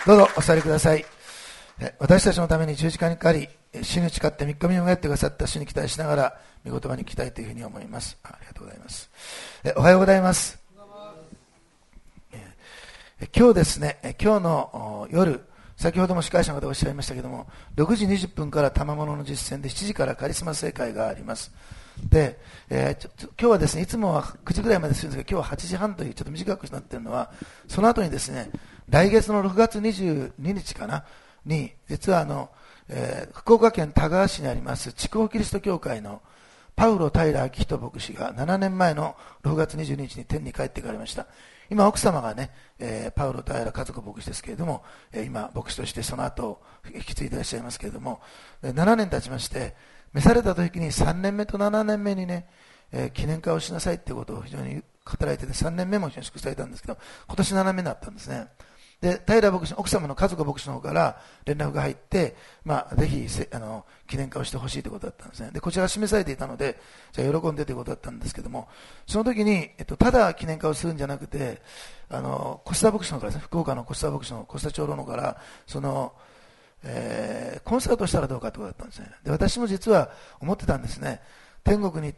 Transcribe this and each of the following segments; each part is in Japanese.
どうぞお座りください。私たちのために十字架にかかり、死に誓って3日目に迎えてくださった主に期待しながら、御言葉に聞きたいというふうに思います。ありがとうございます。おはようございます。今日ですね、今日の夜、先ほども司会者の方がおっしゃいましたけども、6時20分から賜物の実践で7時からカリスマ聖会があります。で、今日はですね、いつもは9時ぐらいまでするんですが、今日は8時半というちょっと短くなっているのは、その後にですね、来月の6月22日かなに、実は福岡県田川市にあります筑豊キリスト教会のパウロ平明人牧師が7年前の6月22日に天に帰っていかれました。今奥様がね、パウロ平家族牧師ですけれども、今牧師としてその後を引き継いでいらっしゃいますけれども、7年経ちまして召された時に3年目と7年目にね、記念会をしなさいっていうことを非常に語られてて、3年目も非常に祝福されたんですけど、今年7年目になったんですね。で、平牧師、奥様の家族牧師の方から連絡が入って、ぜひ記念会をしてほしいということだったんですね。で、こちらが示されていたので、じゃあ喜んでということだったんですけども、その時に、ただ記念会をするんじゃなくて、小須田牧師の方からですね、福岡の小須田牧師の小須田長老の方から、コンサートをしたらどうかということだったんですね。で、私も実は思ってたんですね。天国に行った、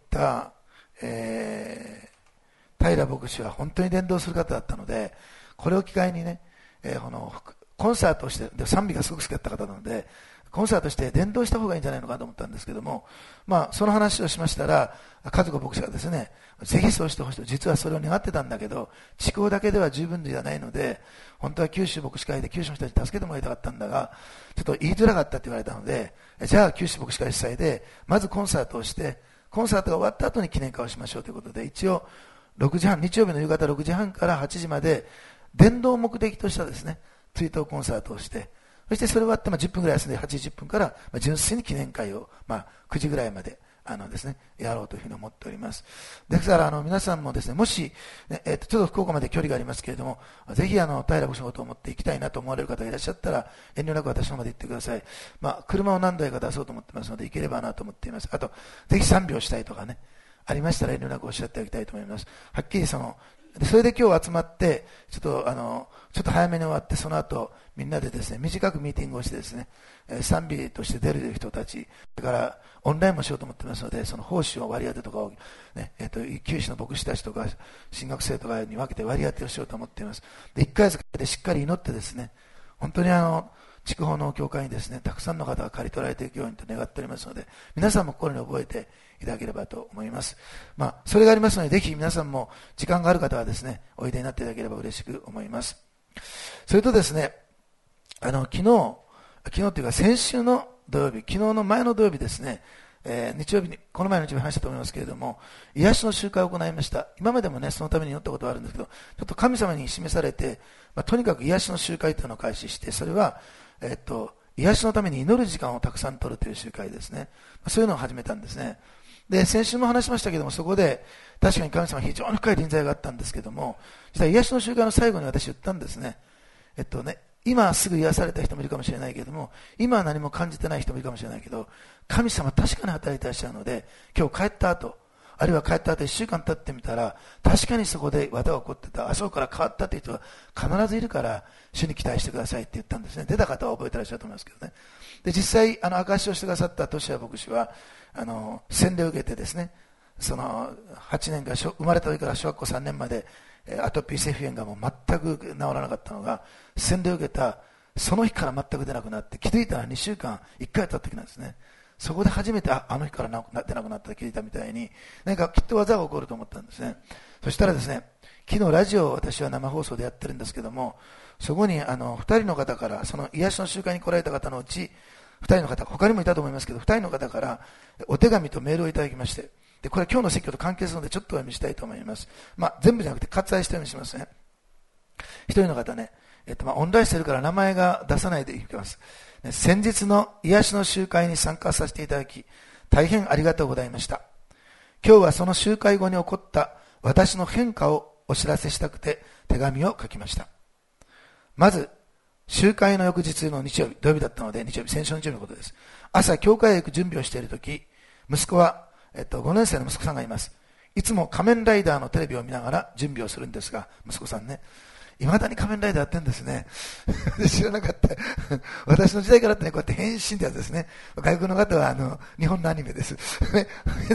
平牧師は本当に伝道する方だったので、これを機会にね、コンサートをして、で賛美がすごく好きだった方なので、コンサートして伝道した方がいいんじゃないのかと思ったんですけども、その話をしましたら、家族牧師がですね、ぜひそうしてほしいと、実はそれを願ってたんだけど、筑豊だけでは十分ではないので、本当は九州牧師会で九州の人たちに助けてもらいたかったんだが、ちょっと言いづらかったって言われたので、じゃあ九州牧師会主催で、まずコンサートをして、コンサートが終わった後に記念会をしましょうということで、一応6時半、日曜日の夕方6時半から8時まで、伝道を目的としたですね、追悼コンサートをして、そしてそれ終わって10分ぐらい休んで8時10分から純粋に記念会を9時ぐらいまでですね、やろうというふうに思っております。ですから皆さんもですね、もし、ちょっと福岡まで距離がありますけれども、ぜひ平牧師のことを思って行きたいなと思われる方がいらっしゃったら、遠慮なく私の方まで行ってください。車を何台か出そうと思ってますので、行ければなと思っています。あと、ぜひ賛美をしたいとかね、ありましたら遠慮なくおっしゃってあげたいと思います。はっきりそれで今日集まって、ちょっと早めに終わって、その後、みんなでですね、短くミーティングをしてですね、賛美として出る人たち、それからオンラインもしようと思ってますので、その報酬を割り当てとかを、ね、九州の牧師たちとか、進学生とかに分けて割り当てをしようと思っています。で、1ヶ月かけてしっかり祈ってですね、本当に筑豊の教会にですね、たくさんの方が刈り取られていくようにと願っておりますので、皆さんも心に覚えていただければと思います。それがありますので、ぜひ皆さんも時間がある方はですね、おいでになっていただければ嬉しく思います。それとですね、昨日というか先週の土曜日、昨日の前の土曜日ですね、日曜日に、この前の日曜日話したと思いますけれども、癒しの集会を行いました。今までもね、そのために祈ったことはあるんですけど、ちょっと神様に示されて、とにかく癒しの集会というのを開始して、それは、癒しのために祈る時間をたくさん取るという集会ですね。そういうのを始めたんですね。で、先週も話しましたけども、そこで確かに神様非常に深い臨在があったんですけども、実は癒しの集会の最後に私言ったんですね。今すぐ癒された人もいるかもしれないけれども、今は何も感じてない人もいるかもしれないけど、神様確かに働いていらっしゃるので、今日帰った後、あるいは帰った後1週間経ってみたら、確かにそこで技が起こってた、あそこから変わったという人が必ずいるから、主に期待してくださいって言ったんですね。出た方は覚えてらっしゃると思いますけどね。で、実際、証しをしてくださった俊也牧師は、洗礼を受けてですね、その8年間、生まれた時から小学校3年まで、アトピー性皮炎がもう全く治らなかったのが、洗礼を受けた、その日から全く出なくなって、気づいたら2週間、1回経った時なんですね。そこで初めて、あの日から出なくなったと気づいたみたいに、何かきっと技が起こると思ったんですね。そしたらですね、昨日ラジオを私は生放送でやってるんですけども、そこに2人の方から、その癒しの集会に来られた方のうち、2人の方、他にもいたと思いますけど、2人の方からお手紙とメールをいただきまして、で、これは今日の説教と関係するのでちょっとお読みしたいと思います。全部じゃなくて割愛してお読みしますね。1人の方ね、オンラインしてるから名前が出さないでいきます。先日の癒しの集会に参加させていただき、大変ありがとうございました。今日はその集会後に起こった私の変化をお知らせしたくて手紙を書きました。まず、集会の翌日の日曜日、土曜日だったので、先週の日曜日のことです。朝、教会へ行く準備をしているとき、息子は、5年生の息子さんがいます。いつも仮面ライダーのテレビを見ながら準備をするんですが、息子さんね、 未だに仮面ライダーやってるんですね。知らなかった。私の時代からってね、こうやって変身ってやつですね。外国の方は日本のアニメです。で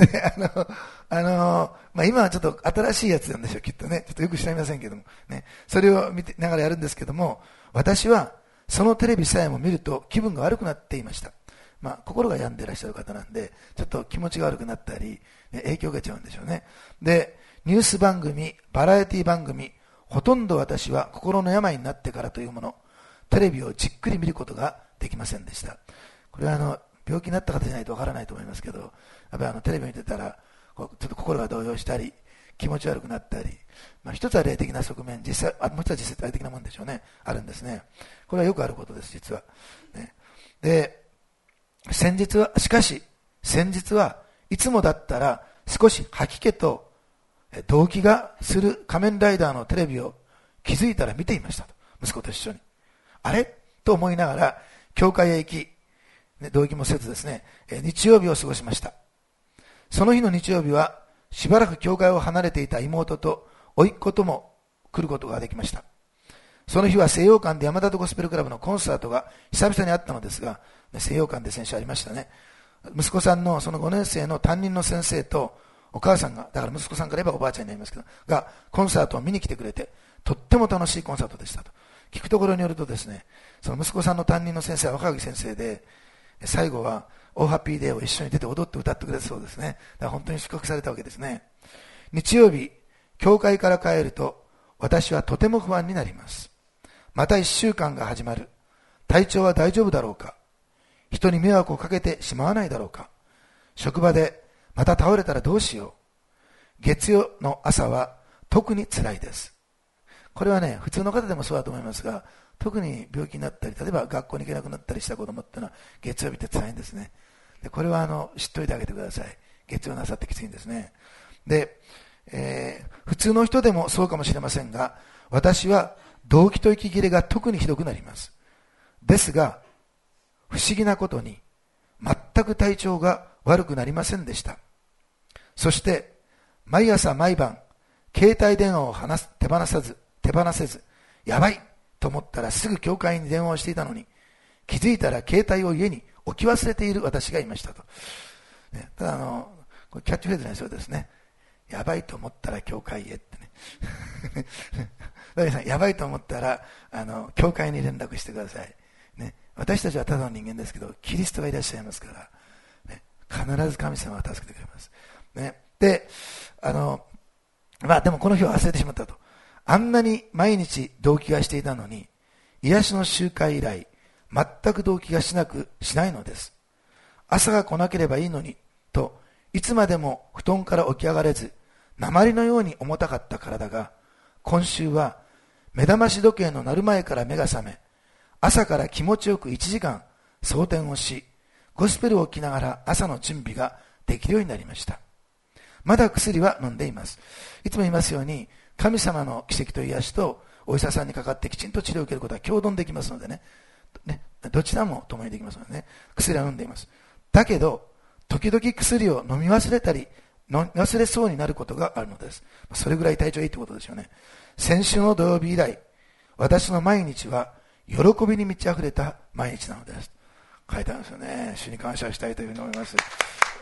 今はちょっと新しいやつなんでしょう、きっとね。ちょっとよく知りませんけども。ね。それを見てながらやるんですけども、私はそのテレビさえも見ると気分が悪くなっていました。心が病んでいらっしゃる方なんで、ちょっと気持ちが悪くなったり、ね、影響を受けちゃうんでしょうね。で、ニュース番組、バラエティ番組、ほとんど私は心の病になってからというもの、テレビをじっくり見ることができませんでした。これは病気になった方じゃないとわからないと思いますけど、やっぱりテレビ見てたら、ちょっと心が動揺したり、気持ち悪くなったり、一つは霊的な側面、実際、もう一つは実際霊的なもんでしょうね。あるんですね。これはよくあることです、実は。ね、で、しかし、先日はいつもだったら少し吐き気と動悸がする仮面ライダーのテレビを気づいたら見ていましたと。息子と一緒に。あれと思いながら、教会へ行き、動悸もせずですね、日曜日を過ごしました。その日の日曜日は、しばらく教会を離れていた妹と甥っ子とも来ることができました。その日は西洋館で山田とゴスペルクラブのコンサートが久々にあったのですが、西洋館で先週ありましたね。息子さんのその5年生の担任の先生とお母さんが、だから息子さんから言えばおばあちゃんになりますけど、がコンサートを見に来てくれて、とっても楽しいコンサートでしたと。聞くところによるとですね、その息子さんの担任の先生は若木先生で、最後はオーハッピーデーを一緒に出て踊って歌ってくれたそうですね。だから本当に祝福されたわけですね。日曜日、教会から帰ると、私はとても不安になります。また1週間が始まる。体調は大丈夫だろうか。人に迷惑をかけてしまわないだろうか。職場でまた倒れたらどうしよう。月曜の朝は特に辛いです。これはね、普通の方でもそうだと思いますが、特に病気になったり、例えば学校に行けなくなったりした子供ってのは月曜日って辛いんですね。でこれは知っといてあげてください。月曜の朝ってきついんですね。で、普通の人でもそうかもしれませんが、私は動悸と息切れが特にひどくなります。ですが、不思議なことに、全く体調が悪くなりませんでした。そして、毎朝毎晩、携帯電話を手放せず、やばいと思ったらすぐ教会に電話をしていたのに、気づいたら携帯を家に置き忘れている私がいましたと。ね、ただこれキャッチフレーズになりそうですね。やばいと思ったら教会へってね。だからやばいと思ったら、教会に連絡してください。ね、私たちはただの人間ですけど、キリストがいらっしゃいますから、ね、必ず神様は助けてくれます。ね、で、でもこの日は忘れてしまったと。あんなに毎日動悸がしていたのに、癒しの集会以来、全く動悸がしないのです。朝が来なければいいのに、と、いつまでも布団から起き上がれず、鉛のように重たかった体が、今週は目覚まし時計の鳴る前から目が覚め、朝から気持ちよく1時間装填をし、ゴスペルを聴きながら朝の準備ができるようになりました。まだ薬は飲んでいます。いつも言いますように、神様の奇跡と癒しとお医者さんにかかってきちんと治療を受けることは共存できますのでね、どちらも共にできますのでね、薬は飲んでいます。だけど、時々薬を飲み忘れたり、飲み忘れそうになることがあるのです。それぐらい体調いいってことですよね。先週の土曜日以来、私の毎日は喜びに満ち溢れた毎日なのです。書いてあるんですよね。主に感謝したいというふうに思います。こ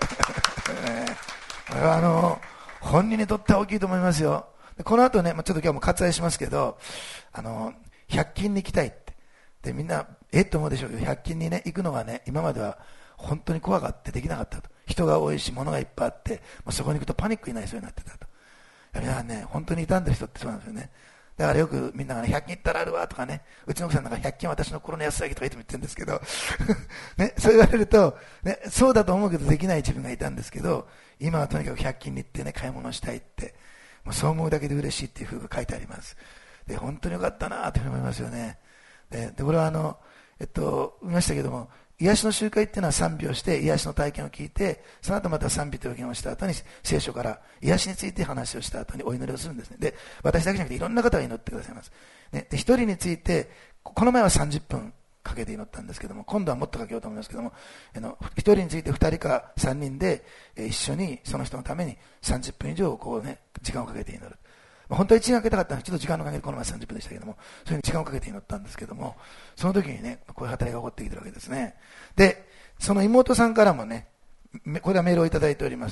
れは本人にとっては大きいと思いますよ。この後ね、ちょっと今日も割愛しますけど、100均に行きたいって。で、みんな、と思うでしょうけど、100均にね、行くのがね、今までは本当に怖がってできなかったと。人が多いし、物がいっぱいあって、そこに行くとパニックになりそうになってたと。皆さんね、本当に傷んでる人ってそうなんですよね。だからよくみんながね、100均行ったらあるわとかね、うちの奥さんなんか100均は私の心の安らぎとかいつも言ってるんですけど、ね、そう言われると、ね、そうだと思うけどできない自分がいたんですけど、今はとにかく100均に行ってね、買い物したいって、もうそう思うだけで嬉しいっていう風が書いてあります。で、本当によかったなというふうに思いますよね。で、これは言いましたけども、癒しの集会っていうのは賛美をして癒しの体験を聞いて、その後また賛美と予言をした後に聖書から癒しについて話をした後にお祈りをするんですね。で、私だけじゃなくていろんな方が祈ってくださいます。ね、で、一人について、この前は30分かけて祈ったんですけども、今度はもっとかけようと思いますけども、一人について2人か3人で一緒にその人のために30分以上こうね、時間をかけて祈る。 本当は1時間かけたかったので、ちょっと時間のかけてこの前30分でしたけども、そういうふうに時間をかけて祈ったんですけども、その時にね、こういう働きが起こってきてるわけですね。で、その妹さんからもね、これはメールをいただいております。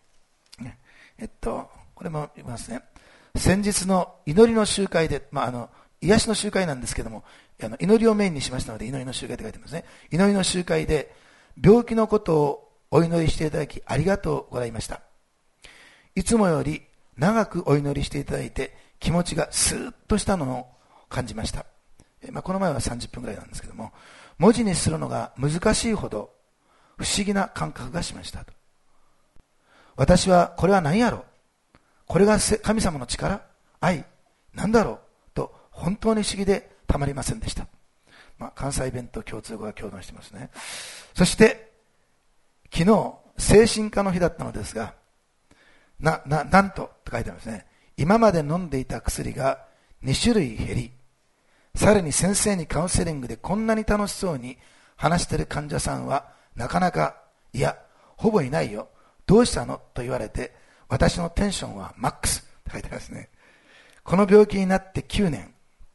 これも言いますね。先日の祈りの集会で、癒しの集会なんですけども、祈りをメインにしましたので、祈りの集会って書いてますね。祈りの集会で、病気のことをお祈りしていただき、ありがとうございました。いつもより長くお祈りしていただいて、気持ちがスーッとしたのを感じました。この前は30分ぐらいなんですけども、文字にするのが難しいほど不思議な感覚がしましたと。私はこれは何やろう、これが神様の力、愛、何だろうと本当に不思議でたまりませんでした。関西弁と共通語が共存してますね。そして昨日精神科の日だったのですが、なんとって書いてありますね。今まで飲んでいた薬が2種類減り、さらに先生にカウンセリングでこんなに楽しそうに話している患者さんはなかなか、いやほぼいないよ、どうしたのと言われて、私のテンションはマックスって書いてありますね。この病気になって9年、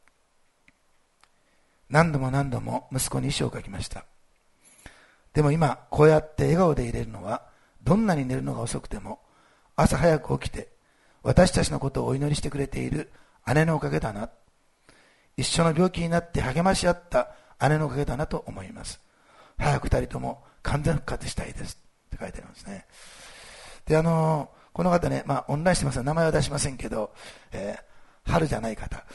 何度も何度も息子に遺書を書きました。でも今こうやって笑顔でいれるのは、どんなに寝るのが遅くても朝早く起きて私たちのことをお祈りしてくれている姉のおかげだな、一緒の病気になって励まし合った姉のおかげだなと思います。早く2人とも完全復活したいですって書いてありますね。で、この方ね、オンラインしてますので名前は出しませんけど、春じゃない方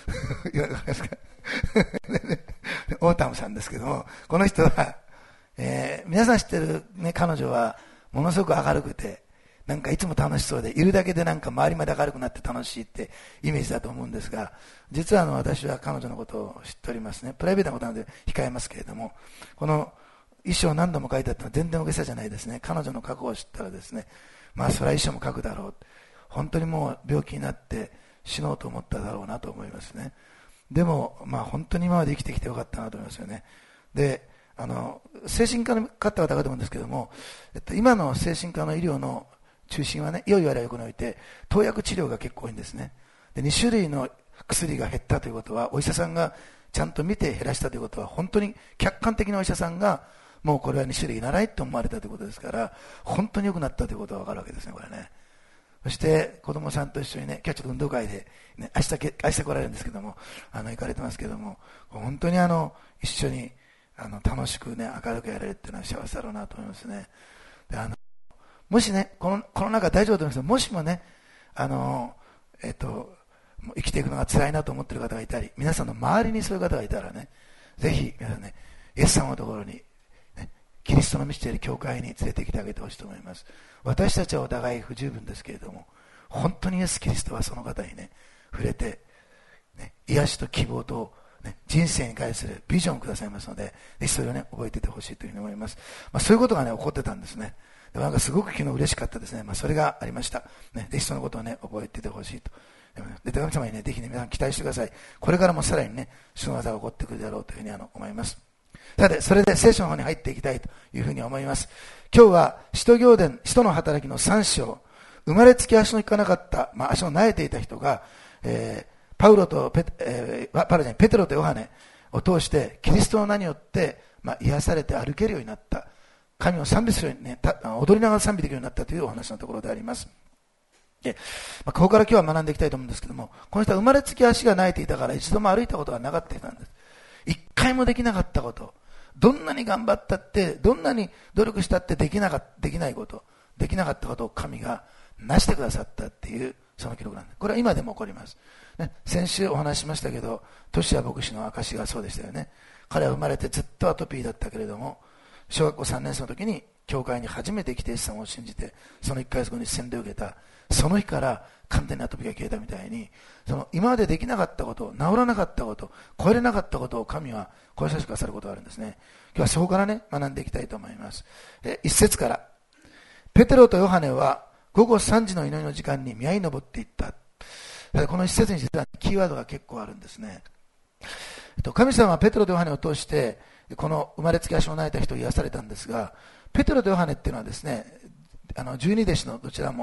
オータムさんですけども、この人は、皆さん知ってる、ね、彼女はものすごく明るくて、なんかいつも楽しそうで、いるだけでなんか周りまで明るくなって楽しいってイメージだと思うんですが、実は私は彼女のことを知っておりますね。プライベートなことなので控えますけれども、この遺書を何度も書いてあったのは全然大げさじゃないですね。彼女の過去を知ったらですね、それは遺書も書くだろう、本当にもう病気になって死のうと思っただろうなと思いますね。でも本当に今まで生きてきてよかったなと思いますよね。で、精神科の方々がと思うんですけども、今の精神科の医療の中心はね、良い悪い横において投薬治療が結構多いんですね。で、2種類の薬が減ったということは、お医者さんがちゃんと見て減らしたということは、本当に客観的なお医者さんがもうこれは2種類いらないと思われたということですから、本当に良くなったということが分かるわけですね、これね。そして子供さんと一緒にね、今日ちょっと運動会で、ね、明日来られるんですけども、行かれてますけども、本当に一緒に楽しくね、明るくやれるっていうのは幸せだろうなと思いますね。で、もしね、この中大丈夫だと思いますけど、もしもね、生きていくのが辛いなと思っている方がいたり、皆さんの周りにそういう方がいたらね、ぜひ皆さんね、イエス様のところに、ね、キリストの満ちている教会に連れてきてあげてほしいと思います。私たちはお互い不十分ですけれども、本当にイエス・キリストはその方にね、触れて、ね、癒しと希望と、ね、人生に対するビジョンをくださいますので、ぜひそれをね、覚えていてほしいというふうに思います。そういうことがね、起こってたんですね。でもなんかすごく昨日嬉しかったですね。それがありました。ね、ぜひそのことをね、覚えていてほしいと。で、神様にね、ぜひね、皆さん期待してください。これからもさらにね、主の技が起こってくるだろうというふうに思います。さて、それで聖書の方に入っていきたいというふうに思います。今日は、使徒行伝、使徒の働きの3章、生まれつき足の利かなかった、足の苗えていた人が、ペテロとヨハネを通して、キリストの名によって、癒されて歩けるようになった。神を賛美するようにね、踊りながら賛美できるようになったというお話のところであります。で、ここから今日は学んでいきたいと思うんですけども、この人は生まれつき足が苗えていたから一度も歩いたことがなかった人なんです。一回もできなかったこと、どんなに頑張ったって、どんなに努力したってできないこと、できなかったことを神がなしてくださったっていう、その記録なんです。これは今でも起こります。ね、先週お話ししましたけど、トシヤ牧師の証がそうでしたよね。彼は生まれてずっとアトピーだったけれども、小学校3年生の時に教会に初めて来てイエス様を信じて、その1ヶ月後に洗礼を受けた。その日から完全にアトピーが消えたみたいに、その今までできなかったこと、治らなかったこと、超えれなかったことを神は超えさせてくださることがあるんですね。今日はそこからね、学んでいきたいと思います。一節から、ペテロとヨハネは午後3時の祈りの時間に宮に登っていった。この一節に実はキーワードが結構あるんですね。神様はペテロとヨハネを通してこの生まれつき足を苗えた人を癒されたんですが、ペテロとヨハネっていうのはですね、12弟子のどちらも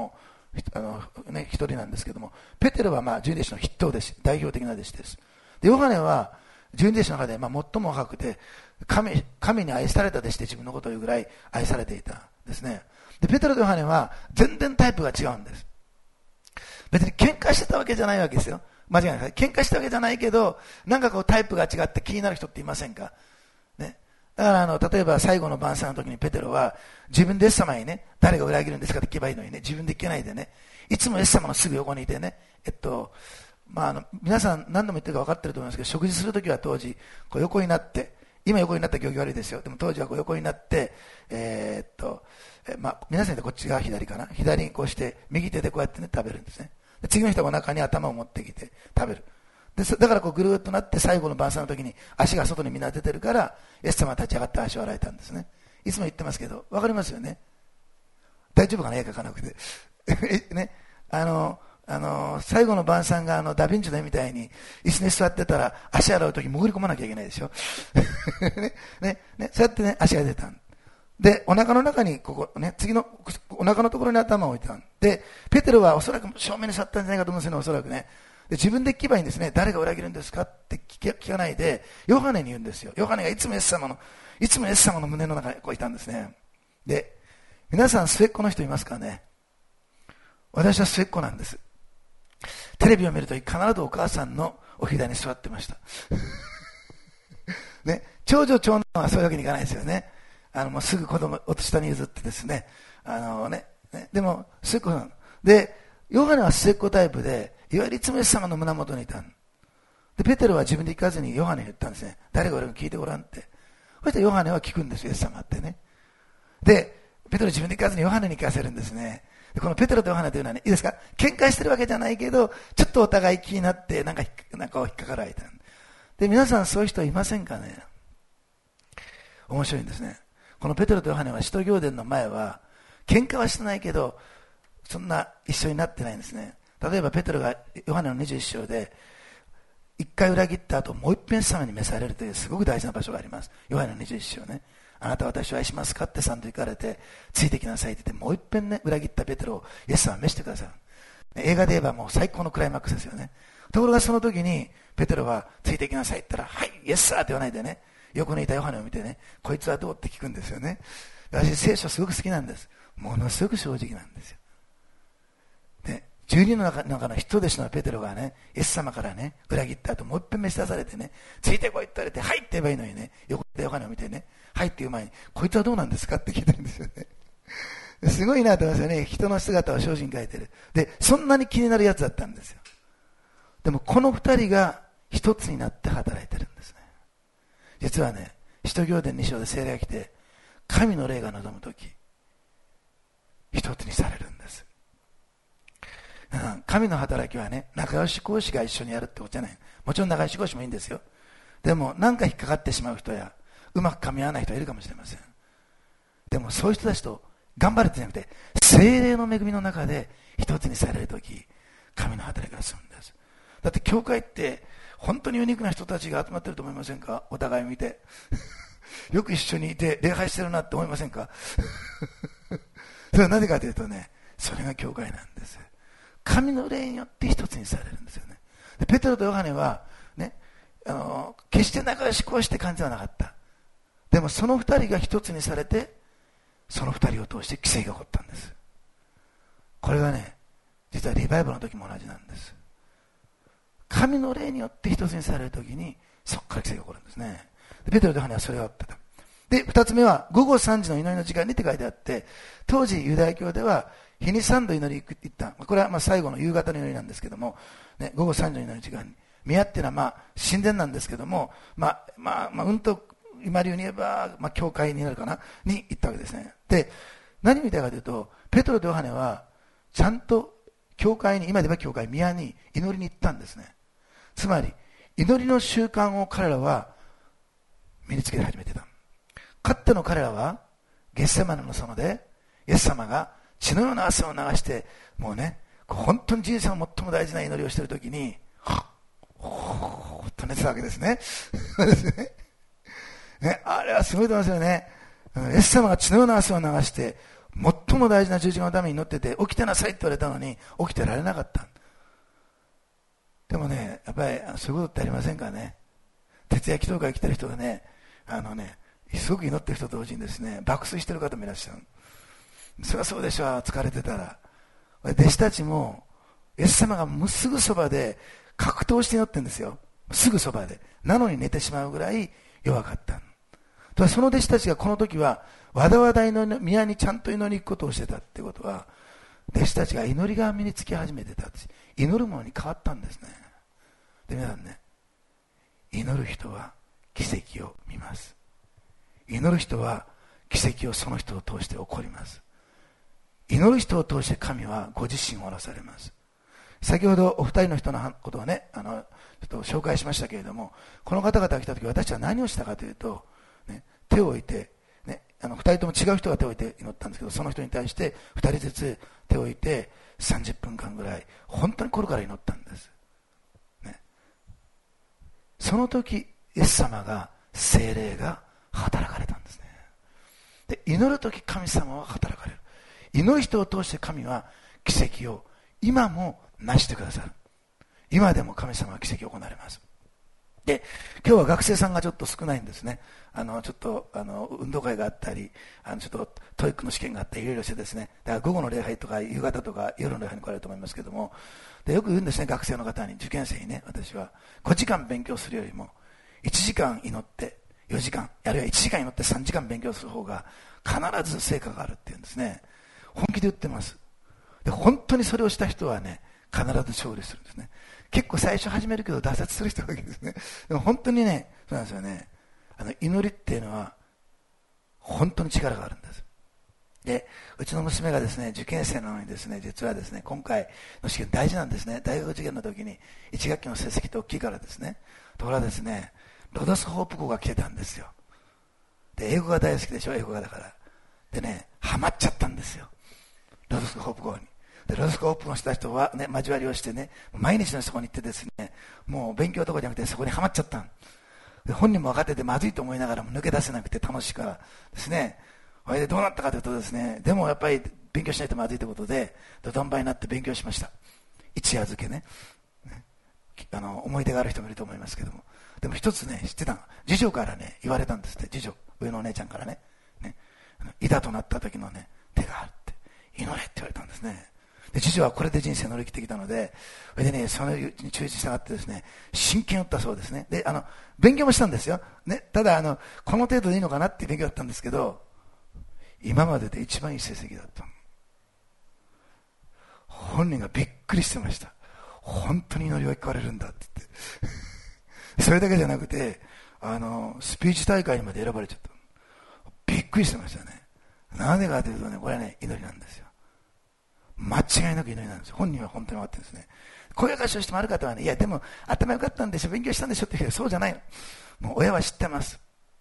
一人なんですけども、ペテロは十二弟子の筆頭弟子、代表的な弟子です。でヨハネは十二弟子の中で最も若くて神に愛された弟子で自分のことを言うぐらい愛されていたんですね。でペテロとヨハネは全然タイプが違うんです。別に喧嘩してたわけじゃないわけですよ。間違いない。喧嘩したわけじゃないけど、なんかタイプが違って気になる人っていませんかね。だから例えば最後の晩餐の時にペテロは自分でイエス様にね、誰が裏切るんですかって聞けばいいのにね、自分で聞けないでね、いつもイエス様のすぐ横にいてね、皆さん何度も言ってるか分かってると思いますけど、食事するときは当時横になって、今横になったら行儀悪いですよ。でも当時は横になって、皆さんでこっちが左かな、左にこうして右手でこうやってね食べるんですね。で次の人がお腹に頭を持ってきて食べる。でだからぐるーっとなって最後の晩餐の時に足が外にみんな出てるから、イエス様は立ち上がって足を洗えたんですね。いつも言ってますけど分かりますよね。大丈夫かな、絵描かなくてね、最後の晩餐がダヴィンチの絵みたいに椅子に座ってたら足洗うとき潜り込まなきゃいけないでしょね、そうやってね足が出たんで、お腹の中に次のお腹のところに頭を置いたんで、ペテロはおそらく正面に座ったんじゃないかと思うんですよね。おそらくね。で自分で聞けばいいんですね。誰が裏切るんですかって聞かないでヨハネに言うんですよ。ヨハネがいつもイエス様の胸の中にいたんですね。で皆さん末っ子の人いますかね。私は末っ子なんです。テレビを見ると必ずお母さんのお膝に座ってましたね、長女長男はそういうわけにいかないですよね。もうすぐ子供を下に譲ってですね、でも末っ子なんで、ヨハネは末っ子タイプで、いわゆるいつもイエス様の胸元にいたんで、ペテロは自分で行かずにヨハネに言ったんですね。誰が俺が聞いてごらんって。そしてヨハネは聞くんですよ、イエス様ってね。でペテロ自分で行かずにヨハネに聞かせるんですね。でこのペテロとヨハネというのはね、いいですか、喧嘩してるわけじゃないけど、ちょっとお互い気になってなんか引っかかられた。で皆さんそういう人いませんかね。面白いんですね。このペテロとヨハネは使徒行伝の前は喧嘩はしてないけど、そんな一緒になってないんですね。例えばペテロがヨハネの21章で一回裏切った後もう一遍様に召されるというすごく大事な場所があります。ヨハネの21章ね。あなたは私を愛しますかってさんと言かれて、ついてきなさいって言って、もう一遍ね、裏切ったペテロをイエス様は召してください。映画で言えばもう最高のクライマックスですよね。ところがその時にペテロはついてきなさいって言ったら、はいイエスサーって言わないでね、横にいたヨハネを見てね、こいつはどうって聞くんですよね。私聖書すごく好きなんです。ものすごく正直なんですよ。で12人の中の一弟子のペテロがね、イエス様からね裏切った後もう一遍召し出されてね、ついてこいって言われて、はいって言えばいいのにね、横でヨハネを見てね、はいって言う前に、こいつはどうなんですかって聞いてるんですよね。すごいなと思いますよね。人の姿を精進書いてる。でそんなに気になるやつだったんですよ。でもこの二人が一つになって働いてるんですね。実はね、使徒行伝2章で聖霊が来て、神の霊が望むとき一つにされるんです。神の働きはね、仲良し講師が一緒にやるってことじゃない。もちろん仲良し講師もいいんですよ。でも何か引っかかってしまう人やうまく噛み合わない人はいるかもしれません。でもそういう人たちと頑張るってじゃなくて、聖霊の恵みの中で一つにされるとき、神の働きがするんです。だって教会って本当にユニークな人たちが集まってると思いませんか。お互い見てよく一緒にいて礼拝してるなって思いませんかそれはなぜかというとね、それが教会なんです。神の霊によって一つにされるんですよね。でペテロとヨハネはね、決して仲良しこうして感じはなかった。でもその二人が一つにされて、その二人を通して奇跡が起こったんです。これがね、実はリバイバルの時も同じなんです。神の霊によって一つにされる時に、そこから奇跡が起こるんですね。でペテロとヨハネはそれを追ってた。で二つ目は午後3時の祈りの時間にって書いてあって、当時ユダヤ教では日に3度祈り行った。これは最後の夕方の祈りなんですけども、ね、午後3時の祈りの時間に宮っていうのは神殿なんですけども、うんと今流に言えば、教会になるかなに行ったわけですね。で何を言いたいかというと、ペテロとヨハネはちゃんと教会に、今で言えば教会、宮に祈りに行ったんですね。つまり祈りの習慣を彼らは身につけて始めてた。かつての彼らはゲッセマネの園でイエス様が血のような汗を流して、もうね、本当に人生の最も大事な祈りをしているときに、ほーっと寝てたわけですね。ね、あれはすごいと思いますよね。イエス様が血のような汗を流して、 最も大事な十字架のために祈ってて、起きてなさいって言われたのに起きてられなかった。でもね、やっぱりそういうことってありませんかね。徹夜祈祷会来てる人がね、すごく祈ってる人と同時にですね、爆睡してる方もいらっしゃる。そりゃそうでしょ、疲れてたら。弟子たちもイエス様がもうすぐそばで格闘して祈ってるんですよ。すぐそばで。なのに寝てしまうぐらい弱かった。その弟子たちがこの時はわだわだ宮にちゃんと祈りに行くことをしてたってことは、弟子たちが祈りが身につき始めてた。祈るものに変わったんですね。で、皆さんね、祈る人は奇跡を見ます。祈る人は奇跡をその人を通して起こります。祈る人を通して神はご自身を下ろされます。先ほどお二人の人のことをね、ちょっと紹介しましたけれども、この方々が来た時私は何をしたかというと、ね、手を置いて、ね、二人とも違う人が手を置いて祈ったんですけど、その人に対して二人ずつ手を置いて30分間ぐらい本当に心から祈ったんです、ね、その時イエス様が、聖霊が働かれたんですね。で、祈る時神様は働かれる。祈る人を通して神は奇跡を今も成してくださる。今でも神様は奇跡を行われます。で、今日は学生さんがちょっと少ないんですね。ちょっと運動会があったり、ちょっとトイックの試験があったり、いろいろしてですね、だから午後の礼拝とか夕方とか夜の礼拝に来られると思いますけども、でよく言うんですね、学生の方に、受験生にね、私は5時間勉強するよりも1時間祈って4時間、あるいは1時間祈って3時間勉強する方が必ず成果があるって言うんですね。本気で言ってます。で、本当にそれをした人はね、必ず勝利するんですね。結構最初始めるけど挫折する人が多いんですね。でも本当にね、そうなんですよね。祈りっていうのは本当に力があるんです。で、うちの娘がですね、受験生なのにですね、実はですね、今回の試験大事なんですね。大学受験の時に1学期の成績って大きいからですね。ところがですね、ロドスホープ校が来てたんですよ。で、英語が大好きでしょ、英語がだから。でね、ハマっちゃったんですよ。ロドスホープ校に。で、ロドスコープの人たちとは、ね、交わりをしてね、毎日のそこに行ってですね、もう勉強とかじゃなくてそこにはまっちゃったで、本人も分かっててまずいと思いながらも抜け出せなくて楽しいからですね。それでどうなったかというとですね、でもやっぱり勉強しないとまずいということで土壇場になって勉強しました。一夜漬けね。思い出がある人もいると思いますけども、でも一つね知ってたの、次女からね言われたんですって。次女、上のお姉ちゃんからね、いざとなった時のね手があるって祈れって言われたんですね。で、次女はこれで人生乗り切ってきたので、それでね、そのに注意してがってですね、真剣を打ったそうですね。で、勉強もしたんですよ。ね、ただ、この程度でいいのかなっていう勉強だったんですけど、今までで一番いい成績だった。本人がびっくりしてました。本当に祈りは聞かれるんだって言って。それだけじゃなくて、スピーチ大会にまで選ばれちゃった。びっくりしてましたね。なぜかというとね、これはね、祈りなんですよ。間違いなく祈りなんですよ。本人は本当に分かってるんですね。声がしをしてもある方はね、いやでも頭良かったんでしょ、勉強したんでしょって言うけど、そうじゃないの。もう親は知ってます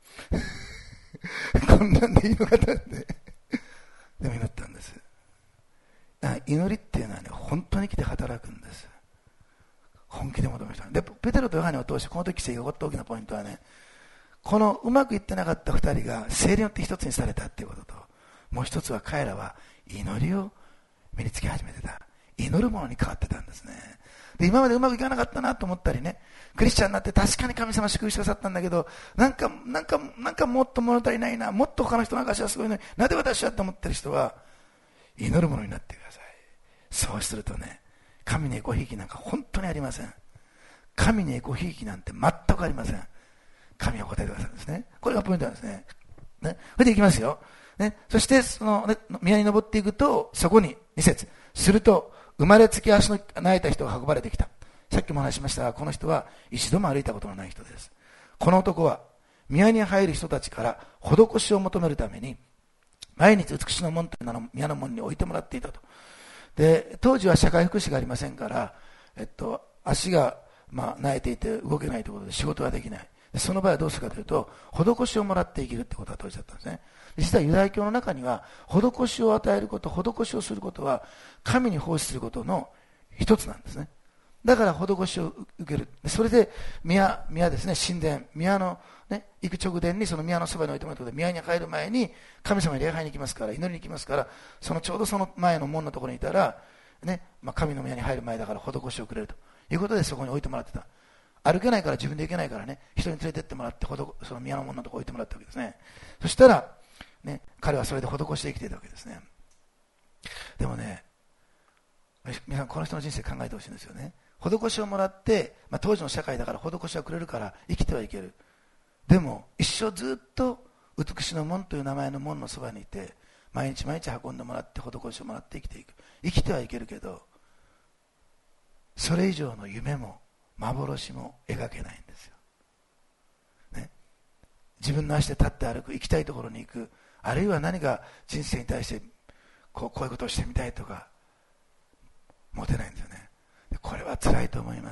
こんなんでいいのかと思ってでも祈ったんです。祈りっていうのはね、本当に来て働くんです。本気で求めた。で、ペテロとヨハネを通してこの時奇跡が起こった大きなポイントはね、このうまくいってなかった二人が聖霊によって一つにされたっていうことと、もう一つは彼らは祈りを身につけ始めてた。祈るものに変わってたんですね。で、今までうまくいかなかったなと思ったりね、クリスチャンになって確かに神様祝福してくださったんだけど、なんかもっと物足りないな、もっと他の人の証はすごいのに、なぜ私はと思ってる人は、祈るものになってください。そうするとね、神にごひいきなんか本当にありません。神にごひいきなんて全くありません。神が答えてくださるんですね。これがポイントなんですね。ね、それでいきますよ。ね、そしてその、ね、宮に登っていくと、そこに2節すると生まれつき足の泣いた人が運ばれてきた。さっきも話しましたが、この人は一度も歩いたことのない人です。この男は宮に入る人たちから施しを求めるために毎日美しの門という名の宮の門に置いてもらっていたと。で、当時は社会福祉がありませんから、足が泣いていて動けないということで仕事ができない。その場合はどうするかというと、施しをもらって生きるってことが当時だったんですね。実はユダヤ教の中には、施しを与えること、施しをすることは、神に奉仕することの一つなんですね。 だから施しを受ける。それで宮ですね、神殿、宮の、ね、行く直前にその宮のそばに置いてもらうことで、宮に入る前に神様に礼拝に行きますから、祈りに行きますから、ちょうどその前の門のところにいたら、ね、神の宮に入る前だから施しをくれるということでそこに置いてもらってた。歩けないから、自分で行けないからね、人に連れてってもらって、その宮の門のところに置いてもらったわけですね。そしたら、ね、彼はそれで施して生きていたわけですね。でもね、皆さんこの人の人生考えてほしいんですよね。施しをもらって、当時の社会だから施しはくれるから生きてはいける。でも一生ずっと美しの門という名前の門のそばにいて、毎日毎日運んでもらって施しをもらって生きていく。生きてはいけるけど、それ以上の夢も幻も描けないんですよ、ね、自分の足で立って歩く、行きたいところに行く、あるいは何か人生に対してこういうことをしてみたいとか持てないんですよね。これは辛いと思います。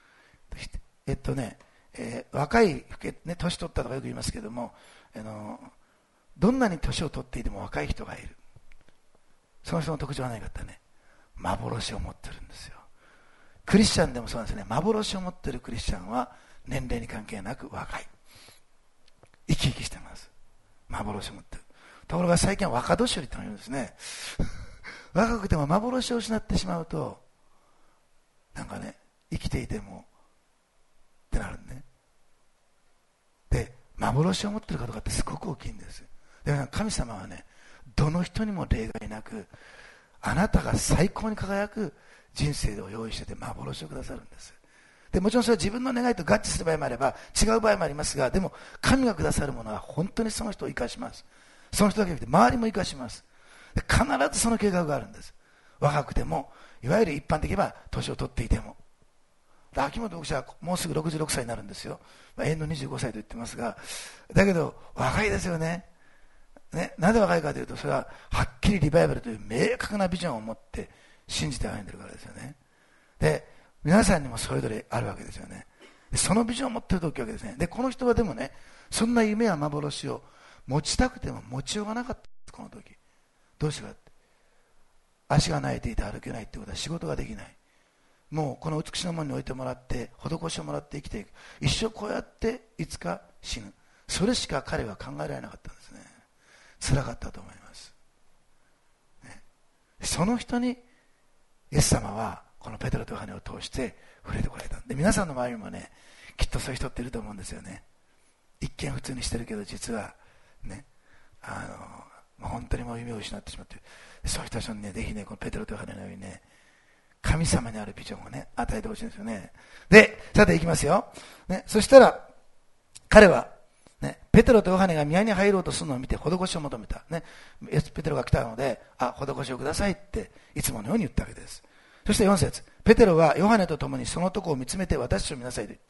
若い、ね、年取ったとかよく言いますけども、どんなに年を取っていても若い人がいる。その人の特徴は何かってね、幻を持ってるんですよ。クリスチャンでもそうなんですね。幻を持っているクリスチャンは年齢に関係なく若い、生き生きしてます。幻を持ってる。ところが最近は若年寄りってのがいるんですね若くても幻を失ってしまうと、なんかね、生きていてもってなるんね。で、幻を持ってるかどうかってすごく大きいんです。でも神様はね、どの人にも例外なく、あなたが最高に輝く人生を用意してて幻をくださるんです。でもちろんそれは自分の願いと合致する場合もあれば違う場合もありますが、でも神がくださるものは本当にその人を生かします。その人だけじゃなくて周りも生かします。で必ずその計画があるんです。若くても、いわゆる一般的には年を取っていても。秋元牧師はもうすぐ66歳になるんですよ。永遠の25歳と言ってますが、だけど若いですよね。なぜ若いかというと、それははっきりリバイバルという明確なビジョンを持って信じて歩んでるからですよね。で、皆さんにもそれぞれあるわけですよね。でそのビジョンを持ってる時わけですね。で、この人はでもね、そんな夢や幻を持ちたくても持ちようがなかったんです、この時。どうしてかって、足が泣いていて歩けないってことは仕事ができない。もうこの美しの門に置いてもらって施しをもらって生きていく。一生こうやっていつか死ぬ。それしか彼は考えられなかったんですね。辛かったと思います、ね、その人にイエス様はこのペテロとヨハネを通して触れてこられた。で、皆さんの周りにもね、きっとそういう人っていると思うんですよね。一見普通にしてるけど実はね、本当にもう夢を失ってしまっている。そういう人たちにね、ぜひね、このペテロとヨハネのようにね、神様にあるビジョンをね、与えてほしいんですよね。で、さて行きますよ、ね、そしたら彼はね、ペテロとヨハネが宮に入ろうとするのを見て施しを求めた、ね、ペテロが来たので、施しをくださいっていつものように言ったわけです。そして4節、ペテロはヨハネと共にそのとこを見つめて私を見なさいと言った。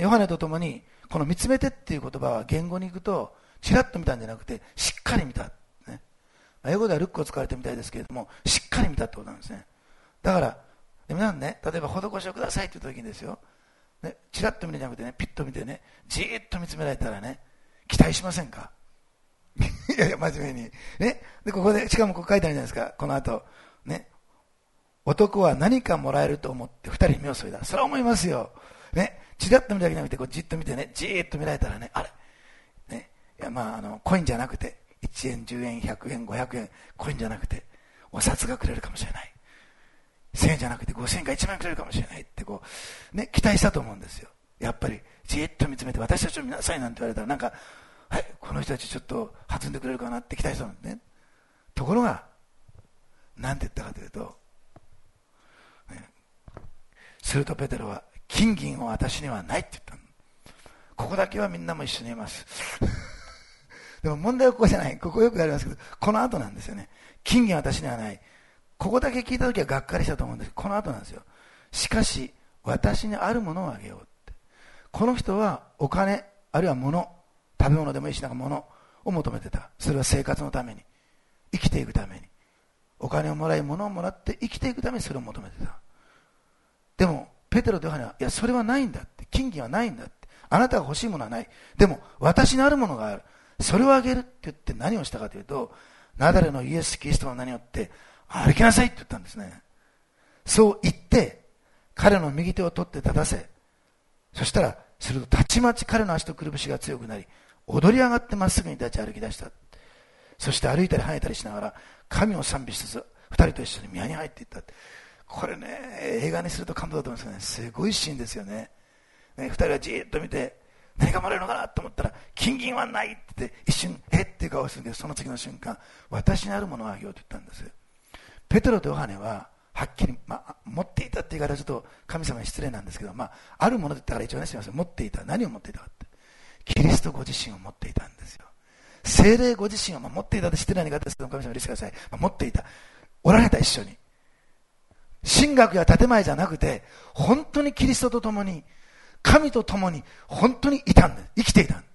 ヨハネと共にこの見つめてっていう言葉は言語に行くとちらっと見たんじゃなくてしっかり見た、ね、英語ではルックを使われてみたいですけれども、しっかり見たってことなんですね。だから皆さんね、例えば施しをくださいって言った時にですよ、ね、チラッと見るんじゃなくてね、ピッと見てね、じーっと見つめられたらね、期待しませんかいやいや、真面目に。ね。で、ここで、しかもここ書いてあるじゃないですか、この後。ね。男は何かもらえると思って二人目を添えた。それは思いますよ。ね。チラッと見るだけじゃなくて、こうじっと見てね、じーっと見られたらね、あれ。ね。いや、コインじゃなくて、1円、10円、100円、500円、コインじゃなくて、お札がくれるかもしれない。1000円じゃなくて5000円か1万円くれるかもしれないってこう、ね、期待したと思うんですよ。やっぱりじーっと見つめて私たちを見なさいなんて言われたらなんか、はい、この人たちちょっと弾んでくれるかなって期待したんですね。ところがなんて言ったかというと、ね、するとペテロは金銀は私にはないって言ったの。ここだけはみんなも一緒にいますでも問題はここじゃない。ここよくありますけど、この後なんですよね。金銀は私にはない。ここだけ聞いたときはがっかりしたと思うんです。この後なんですよ。しかし私にあるものをあげようって。この人はお金、あるいは物、食べ物でもいいし、なんか物を求めてた。それは生活のために、生きていくために、お金をもらい物をもらって生きていくためにそれを求めてた。でもペテロとヨハネは、いやそれはないんだって、金銀はないんだって、あなたが欲しいものはない、でも私にあるものがある、それをあげるって言って何をしたかというと、ナザレのイエス・キリストの名によって歩きなさいって言ったんですね。そう言って彼の右手を取って立たせ、そしたらするとたちまち彼の足とくるぶしが強くなり、踊り上がってまっすぐに立ち歩き出した。そして歩いたり跳ねたりしながら神を賛美しつつ二人と一緒に宮に入っていった。これね、映画にすると感動だと思うんですけどね、すごいシーンですよね。二人はじーっと見て、何がもらえるのかなと思ったら、金銀はないって言って一瞬えっていう顔をするけど、その次の瞬間、私にあるものをあげようと言ったんです。ペテロとヨハネははっきり、持っていたって言い方はちょっと神様に失礼なんですけど、あるもので言ったから一応ね、すみません、持っていた。何を持っていたかって、キリストご自身を持っていたんですよ。聖霊ご自身を持っていたって失礼な言い方ですけど、神様許してください。持っていた。おられた、一緒に。神学や建前じゃなくて、本当にキリストと共に、神と共に本当にいたんです。生きていた。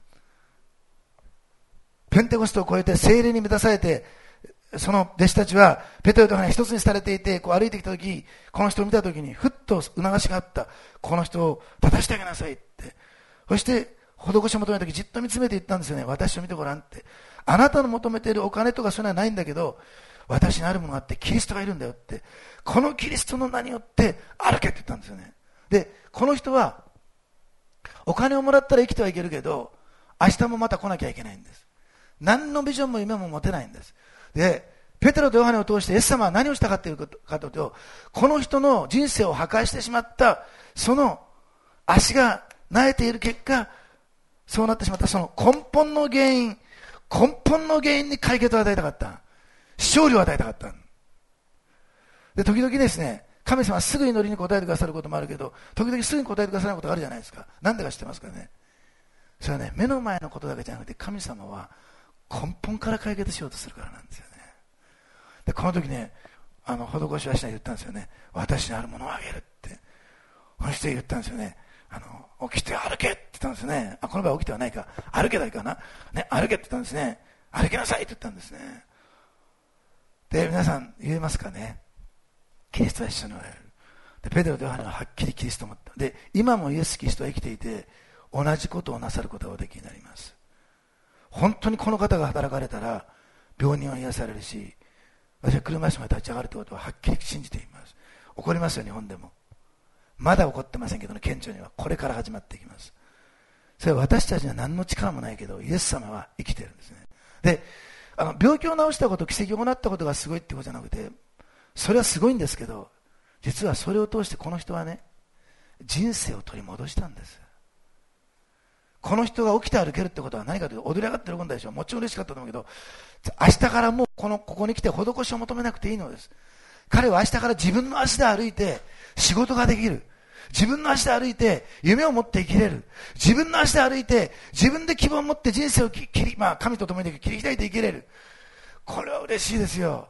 ペンテコステを超えて聖霊に満たされて、その弟子たちはペテロとヨハネが一つにされていて、こう歩いてきた時、この人を見た時にふっと促しがあった。この人を立たしてあげなさいって。そして施しを求めた時、じっと見つめて言ったんですよね。私を見てごらんって。あなたの求めているお金とかそういうのはないんだけど、私にあるものがあってキリストがいるんだよって。このキリストの名によって歩けって言ったんですよね。で、この人はお金をもらったら生きてはいけるけど、明日もまた来なきゃいけないんです。何のビジョンも夢も持てないんです。で、ペテロとヨハネを通してイエス様は何をしたかというと、この人の人生を破壊してしまった、その足が萎えている結果、そうなってしまったその根本の原因に解決を与えたかった。勝利を与えたかった。で、時々ですね、神様はすぐ祈りに応えてくださることもあるけど、時々すぐに応えてくださらないことがあるじゃないですか。なんでか知ってますかね。それはね、目の前のことだけじゃなくて、神様は根本から解決しようとするからなんですよね。で、この時ね、施しはしないで言ったんですよね。私にあるものをあげるって。そして言ったんですよね。起きて歩けって言ったんですね。この場合起きてはないか。歩けだいかな。ね、歩けって言ったんですね。歩きなさいって言ったんですね。で、皆さん言えますかね。キリストは一緒におられる。で、ペテロとヨハネははっきりキリストを持った。で、今もイエス・キリストは生きていて、同じことをなさることがおできになります。本当にこの方が働かれたら、病人は癒されるし、私は車椅子まで立ち上がるということははっきり信じています。起こりますよ、日本でも。まだ起こってませんけどね、顕著には。これから始まっていきます。それは私たちには何の力もないけど、イエス様は生きているんですね。で、病気を治したこと、奇跡を行ったことがすごいってことじゃなくて、それはすごいんですけど、実はそれを通してこの人はね、人生を取り戻したんです。この人が起きて歩けるってことは何かというと、踊り上がって喜んだでしょ。もちろん嬉しかったと思うけど、明日からもうここに来て施しを求めなくていいのです。彼は明日から自分の足で歩いて仕事ができる。自分の足で歩いて夢を持って生きれる。自分の足で歩いて自分で希望を持って人生を神と共に切り開いて生きれる。これは嬉しいですよ。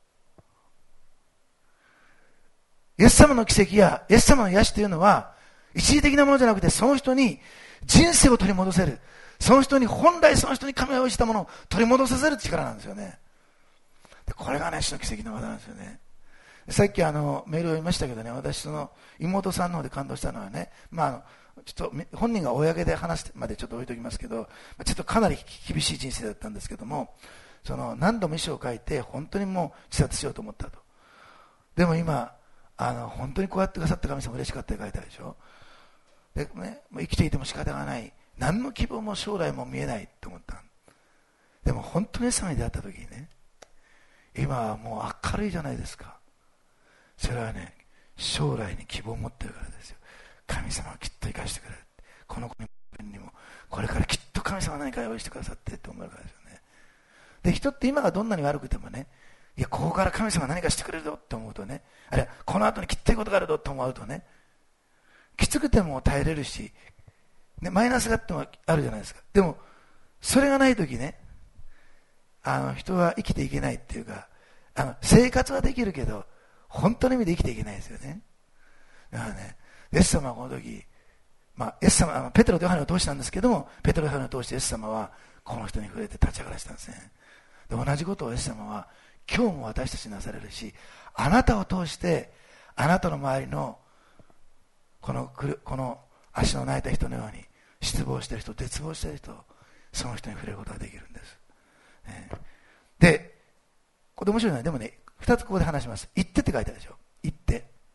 イエス様の奇跡やイエス様の癒しというのは一時的なものじゃなくて、その人に人生を取り戻せる。その人に本来その人に神が用意したものを取り戻させる力なんですよね。で、これがね、主の奇跡の技なんですよね。さっきメールを読みましたけどね、私その妹さんの方で感動したのはね、ちょっと本人が公で話してまでちょっと置いときますけど、ちょっとかなり厳しい人生だったんですけども、何度も遺書を書いて本当にもう自殺しようと思ったと。でも今本当にこうやってくださった神様嬉しかったって書いてあるでしょ。で、ね、もう生きていても仕方がない、何の希望も将来も見えないと思った。でも本当にイエス様に出会った時にね、今はもう明るいじゃないですか。それはね、将来に希望を持ってるからですよ。神様はきっと生かしてくれる。この子にもこれからきっと神様は何か用意してくださってって思うからですよね。で、人って今がどんなに悪くてもね、いや、ここから神様は何かしてくれるぞって思うとね、あるいはこの後にきっといいことがあるぞって思うとね、きつくても耐えれるし、ね、マイナスがあってもあるじゃないですか。でもそれがないときね、人は生きていけないっていうか、生活はできるけど本当の意味で生きていけないですよね。だからね、イエス様はこの時、イエス様ペテロとヨハネを通したんですけども、ペテロとヨハネを通してイエス様はこの人に触れて立ち上がらせたんですね。で、同じことをイエス様は今日も私たちになされるし、あなたを通してあなたの周りのこの足の泣いた人のように失望している人、絶望している人、その人に触れることができるんです。で、これ面白いのは、でもね、2つここで話します。行ってって書いてあるでしょ。行って。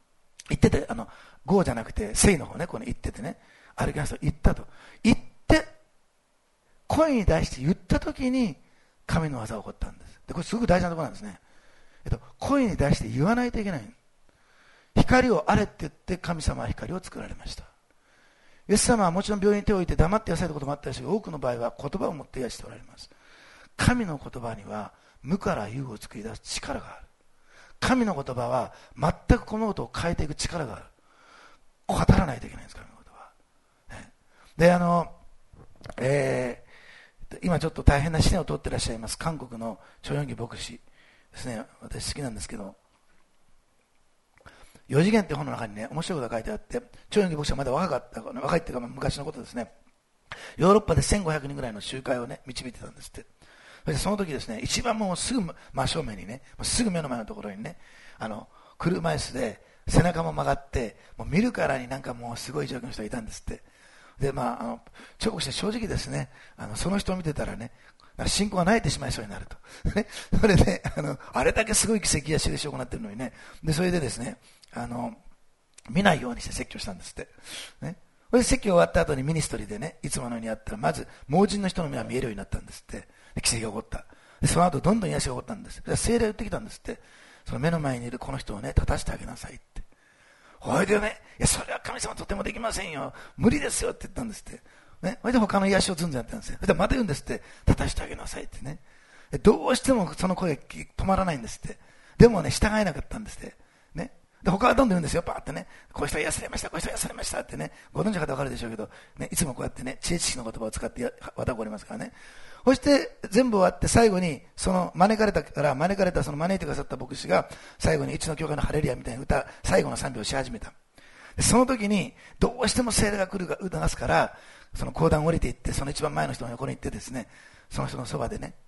言ってて、ゴーじゃなくて、セイの方ね、ここに言っててね、歩きなさいと言ったと。言って、声に出して言ったときに、神の技が起こったんです。で、これすごく大事なところなんですね。声に出して言わないといけない。光をあれって言って神様は光を作られました。イエス様はもちろん病院に手を置いて黙って癒されたこともあったし、多くの場合は言葉を持って癒しておられます。神の言葉には無から有を作り出す力がある。神の言葉は全くこのことを変えていく力がある。語らないといけないんです、神の言葉。で、今ちょっと大変な試練を通っていらっしゃいます韓国のチョヨンギ牧師ですね。私好きなんですけど、4次元って本の中にね、面白いことが書いてあって、チョヨンギ牧師はまだ若かった、若いっていうか昔のことですね。ヨーロッパで1500人ぐらいの集会をね、導いてたんですって。その時ですね、一番もうすぐ真正面にね、すぐ目の前のところにね、車椅子で背中も曲がって、もう見るからになんかもうすごい状況の人がいたんですって。で、チョコして正直ですね、その人を見てたらね、信仰が慣れてしまいそうになると。ね、それで、あれだけすごい奇跡や印を行ってるのにね、で、それでですね、見ないようにして説教したんですって。ね。それで説教終わった後にミニストリーでね、いつものようにやったら、まず、盲人の人の目が見えるようになったんですって。で、奇跡が起こった。で、その後、どんどん癒しが起こったんです。で、聖霊を言ってきたんですって。その目の前にいるこの人をね、立たせてあげなさいって。ほいでね、いや、それは神様とてもできませんよ。無理ですよって言ったんですって。ね。ほいで他の癒しをずんずんやってたんですよ。で、また言うんですって。立たせてあげなさいってね。どうしてもその声が止まらないんですって。でもね、従えなかったんですって。ね。で、他はどんどん言うんですよ。パーってね。こういう人は癒されました、こういう人は癒されましたってね。ご存知の方わかるでしょうけど、ね、いつもこうやってね、知恵知識の言葉を使って綿がおりますからね。そして全部終わって最後に、その招かれたその招いてくださった牧師が、最後にうちの教会のハレルヤみたいな歌、最後の賛美をし始めた。その時に、どうしても聖霊が来るが促すから、その講談を降りていって、その一番前の人の横に行ってですね、その人のそばでね、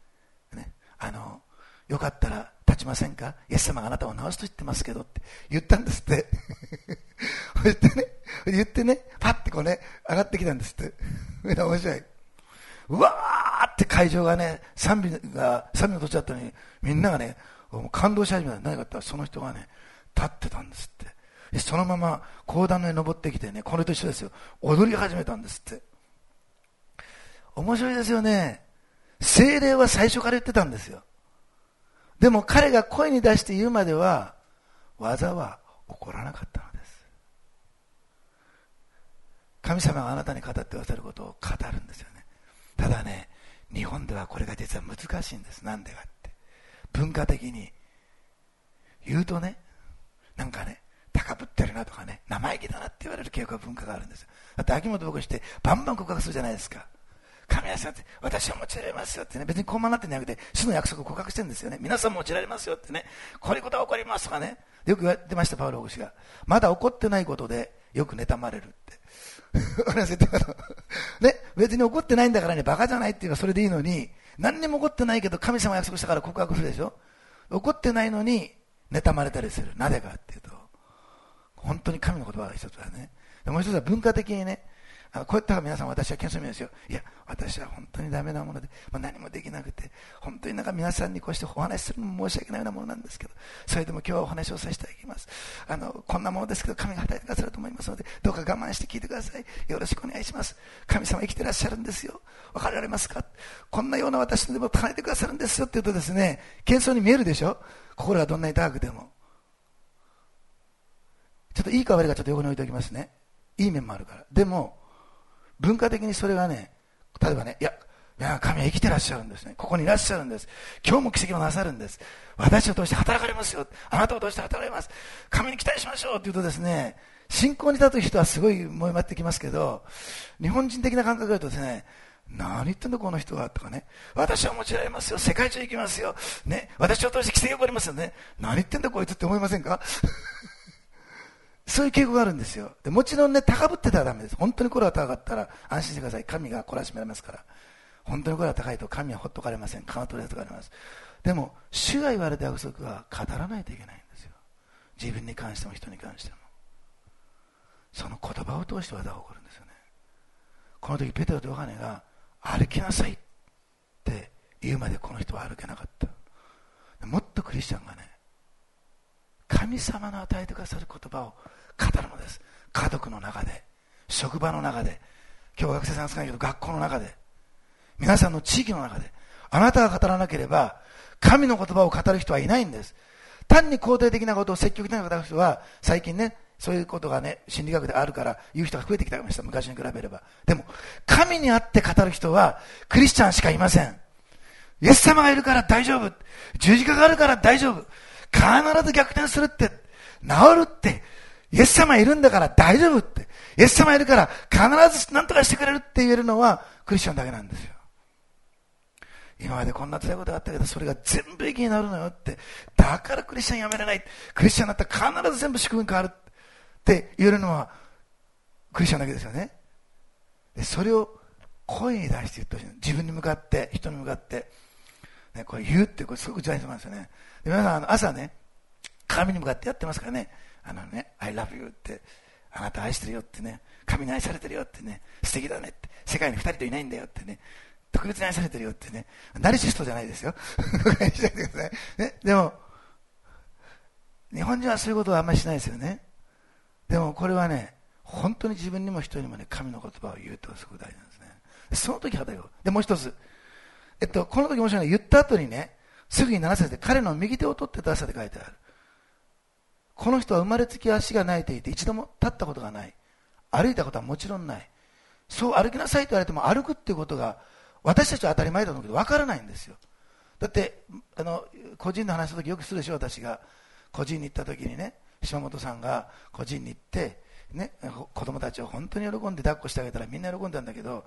よかったら立ちませんか、イエス様があなたを治すと言ってますけどって言ったんですってそしてね、言ってね、パッてこうね、上がってきたんですって面白い。うわーって会場がね、賛美の途中だったのに、みんながね、感動し始めた。何かってその人がね、立ってたんですって。でそのまま講談の上に登ってきてね、これと一緒ですよ、踊り始めたんですって。面白いですよね。聖霊は最初から言ってたんですよ。でも彼が声に出して言うまでは技は起こらなかったのです。神様があなたに語ってくださることを語るんですよね。ただね、日本ではこれが実は難しいんです。なんでかって、文化的に言うとね、なんかね、高ぶってるなとかね、生意気だなって言われる傾向文化があるんですよ。だって秋元牧師ってバンバン告白するじゃないですか。神谷さんって私は用いられますよってね、別にこんまなってんじゃなくて主の約束を告白してるんですよね。皆さんも用いられますよってね、こういうことが起こりますとかね、よく言われてました。パウロ牧師がまだ起こってないことでよく妬まれるってね、別に起こってないんだからね、バカじゃないっていうかそれでいいのに、何にも起こってないけど神様が約束したから告白するでしょ。起こってないのに妬まれたりする。なぜかっていうと、本当に神の言葉が一つだね。もう一つは文化的にね、こうやったら皆さん、私は謙遜見ですよ。いや、私は本当にダメなもので、何もできなくて、本当になんか皆さんにこうしてお話しするのも申し訳ないようなものなんですけど、それでも今日はお話をさせていただきます。こんなものですけど、神が働いてくださると思いますので、どうか我慢して聞いてください。よろしくお願いします。神様生きてらっしゃるんですよ。わかられますか。こんなような私でも叶えてくださるんですよって言うとですね、謙遜に見えるでしょ。心がどんなに高くても。ちょっといいか悪いかちょっと横に置いておきますね。いい面もあるから。でも、文化的にそれがね、例えばね、いや、神は生きてらっしゃるんですね。ここにいらっしゃるんです。今日も奇跡をなさるんです。私を通して働かれますよ。あなたを通して働かれます。神に期待しましょうって言うとですね、信仰に立つ人はすごい燃えまってきますけど、日本人的な感覚だとですね、何言ってんだこの人はとかね、私は用いられますよ。世界中行きますよ。ね、私を通して奇跡が起こりますよね。何言ってんだこいつって思いませんかそういう傾向があるんですよ。でもちろんね、高ぶってたらダメです。本当に心が高かったら安心してください。神が懲らしめられますから。本当に心が高いと神はほっとかれません。かなとりあえずかれます。でも主が言われた約束は語らないといけないんですよ。自分に関しても人に関しても。その言葉を通して技が起こるんですよね。この時ペテロとヨハネが歩きなさいって言うまでこの人は歩けなかった。もっとクリスチャンがね、神様の与えてくださる言葉を語るのです。家族の中で、職場の中で、今日学生さんが少ないけど学校の中で、皆さんの地域の中で、あなたが語らなければ神の言葉を語る人はいないんです。単に肯定的なことを積極的な語る人は最近ね、そういうことがね、心理学であるから言う人が増えてきたました、昔に比べれば。でも神にあって語る人はクリスチャンしかいません。イエス様がいるから大丈夫、十字架があるから大丈夫、必ず逆転するって、治るって、イエス様いるんだから大丈夫って、イエス様いるから必ず何とかしてくれるって言えるのはクリスチャンだけなんですよ。今までこんな辛いことがあったけど、それが全部益になるのよって、だからクリスチャンやめれない、クリスチャンになったら必ず全部祝福に変わるって言えるのはクリスチャンだけですよね。でそれを声に出して言ってほしい。自分に向かって、人に向かって、ね、これ言うって、これすごく大事なんですよね。で皆さん朝ね、神に向かってやってますからね、I love you って、あなた愛してるよってね、神に愛されてるよってね、素敵だねって、世界に2人といないんだよってね、特別に愛されてるよってね、ナルシストじゃないですよ。ね、でも、日本人はそういうことはあんまりしないですよね。でもこれはね、本当に自分にも人にもね、神の言葉を言うとすごく大事なんですね。その時はだよ。で、もう一つ。この時面白いのは言った後にね、すぐに7節で彼の右手を取って出したって書いてある。この人は生まれつき足が泣いていて一度も立ったことがない。歩いたことはもちろんない。そう歩きなさいと言われても歩くっていうことが私たちは当たり前だと思うけど分からないんですよ。だって個人の話した時よくするでしょ。私が個人に行った時にね、島本さんが個人に行ってね、子供たちを本当に喜んで抱っこしてあげたらみんな喜んだんだけど、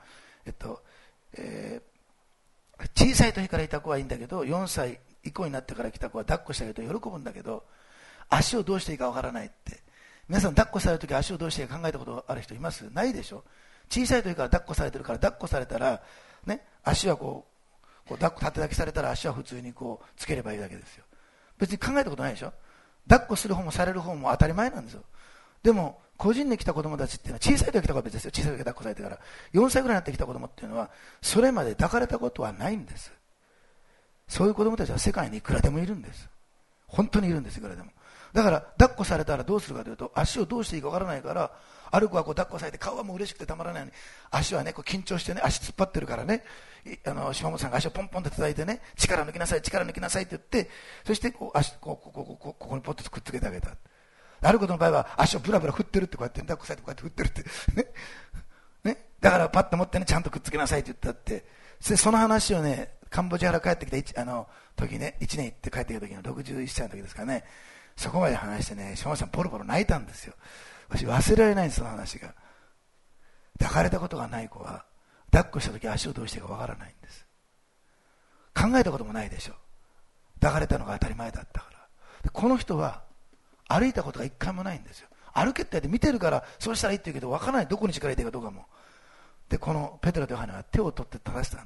小さい時からいた子はいいんだけど、4歳以降になってから来た子は抱っこしてあげると喜ぶんだけど、足をどうしていいかわからないって。皆さん抱っこされるとき足をどうしていいか考えたことある人います？ないでしょ。小さい時から抱っこされてるから、抱っこされたら、ね、足は縦抱きされたら足は普通につければいいだけですよ。別に考えたことないでしょ。抱っこする方もされる方も当たり前なんですよ。でも個人に来た子供たちっていうのは、小さい時来た子は別ですよ。小さい時抱っこされてから4歳ぐらいになってきた子供っていうのはそれまで抱かれたことはないんです。そういう子供たちは世界にいくらでもいるんです。本当にいるんです。いくらでも。だから抱っこされたらどうするかというと、足をどうしていいかわからないから、歩くは抱っこされて、顔はもう嬉しくてたまらないのに、足はね緊張してね、足突っ張ってるからね、島本さんが足をポンポンって叩いてね、力抜きなさい力抜きなさいって言って、そして足ここにポッとくっつけてあげた。歩くことの場合は足をブラブラ振ってるって、こうやって抱っこされてこうやって振ってるってね、だからパッと持ってね、ちゃんとくっつけなさいって言ったって、その話をね、カンボジアから帰ってきた時ね、1年行って帰ってきた時の61歳の時ですかね、そこまで話してね、島本さんポロポロ泣いたんですよ。私忘れられないんです、その話が。抱かれたことがない子は抱っこした時足をどうしていいかわからないんです。考えたこともないでしょ。抱かれたのが当たり前だったから。でこの人は歩いたことが一回もないんですよ。歩けって言って見てるからそうしたらいいって言うけど、わからない、どこに力入れていいかどうかも。でこのペテロとヨハネは手を取って正した、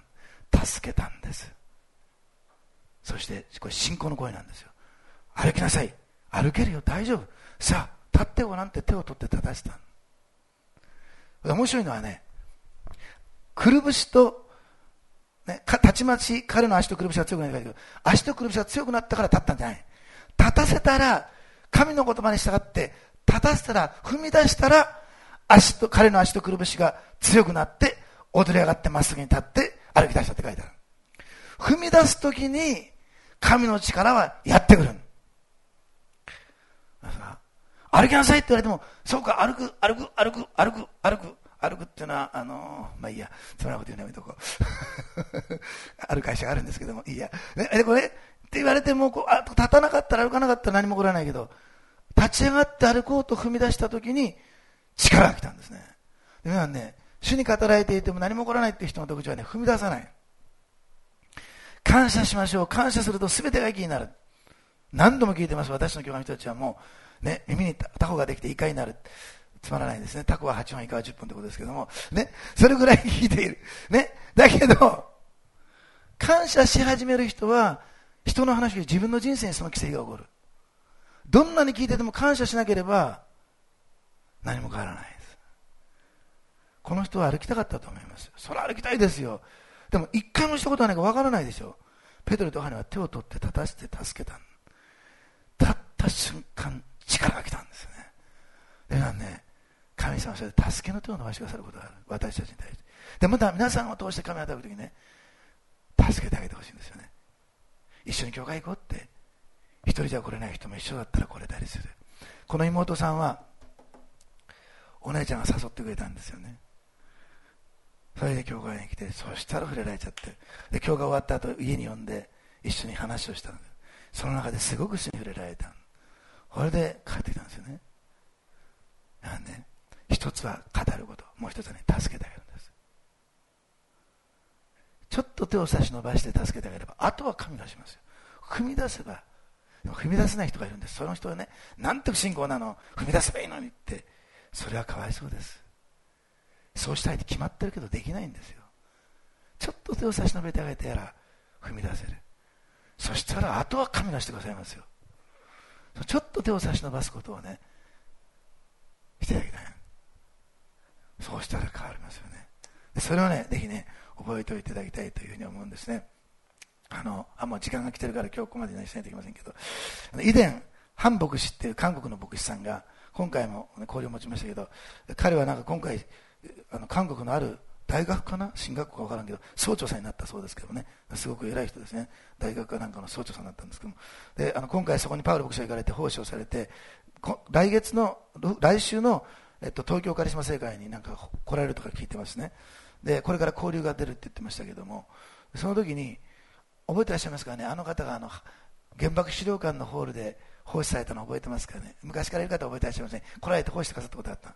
助けたんです。そしてこれ信仰の声なんですよ。歩きなさい、歩けるよ、大丈夫、さあ立ってごらんって手を取って正した。面白いのはね、くるぶしと、ね、たちまち彼の足とくるぶしが強くなったけど、足とくるぶしが強くなったから立ったんじゃない。立たせたら、神の言葉に従って立たせたら、踏み出したら彼の足とくるぶしが強くなって踊り上がってまっすぐに立って歩き出したって書いてある。踏み出すときに神の力はやってくる。歩きなさいって言われても、そうか、歩くっていうのはまあいいや、つまらないこと言うのやめとこうある会社があるんですけども、いいや、ね、これって言われても立たなかったら歩かなかったら何も起こらないけど、立ち上がって歩こうと踏み出したときに力が来たんですね。で皆さんね、主に語られていても何も起こらないっていう人の特徴はね、踏み出さない。感謝しましょう。感謝すると全てが益になる。何度も聞いてます。私の教会の人たちはもうね、耳にタコができてイカになる。つまらないですね。タコは8分、イカは10分ってことですけどもね、それぐらい聞いているね。だけど感謝し始める人は、人の話より自分の人生にその奇跡が起こる。どんなに聞いてても感謝しなければ何も変わらないです。この人は歩きたかったと思います。それは歩きたいですよ。でも一回もしたことはないかわからないでしょ。ペテロとヨハネは手を取って立たせて助けた。立った瞬間力が来たんですよね。 でなんね、神様はそれで助けの手を伸ばしてくださることがある、私たちに対して。でまた皆さんを通して神が働くときね、助けてあげてほしいんですよね。一緒に教会行こうって、一人じゃ来れない人も一緒だったら来れたりする。この妹さんはお姉ちゃんが誘ってくれたんですよね。それで教会に来て、そしたら触れられちゃって、で教会終わった後家に呼んで一緒に話をしたんです。その中ですごく主に触れられた。これで帰ってきたんですよね。なんで、一つは語ること、もう一つはね、助けてあげるんです。ちょっと手を差し伸ばして助けてあげれば、あとは神がしますよ。踏み出せば、でも踏み出せない人がいるんです。その人はね、なんて不信仰なの、踏み出せばいいのにって、それはかわいそうです。そうしたいって決まってるけどできないんですよ。ちょっと手を差し伸べてあげてやら踏み出せる。そしたらあとは神がしてくださいますよ。ちょっと手を差し伸ばすことをね、してあげたい。そうしたら変わりますよね。でそれをね、ぜひね、覚えておいていただきたいというふうに思うんですね。もう時間が来てるから今日ここまでにしないといけませんけど、以前ハン牧師っていう韓国の牧師さんが今回も、ね、交流を持ちましたけど、彼はなんか今回韓国のある大学かな、進学校か分からんけど総長さんになったそうですけどね、すごく偉い人ですね。大学かなんかの総長さんになったんですけども、で今回そこにパウロ牧師が行かれて奉仕をされて、来週の、東京カリスマ聖会になんか来られるとか聞いてますね。でこれから交流が出るって言ってましたけども、その時に覚えてらっしゃいますかね。あの方が原爆資料館のホールで奉仕されたの覚えてますかね。昔からいる方は覚えてらっしゃいません。来られて奉仕してくださったことがあった。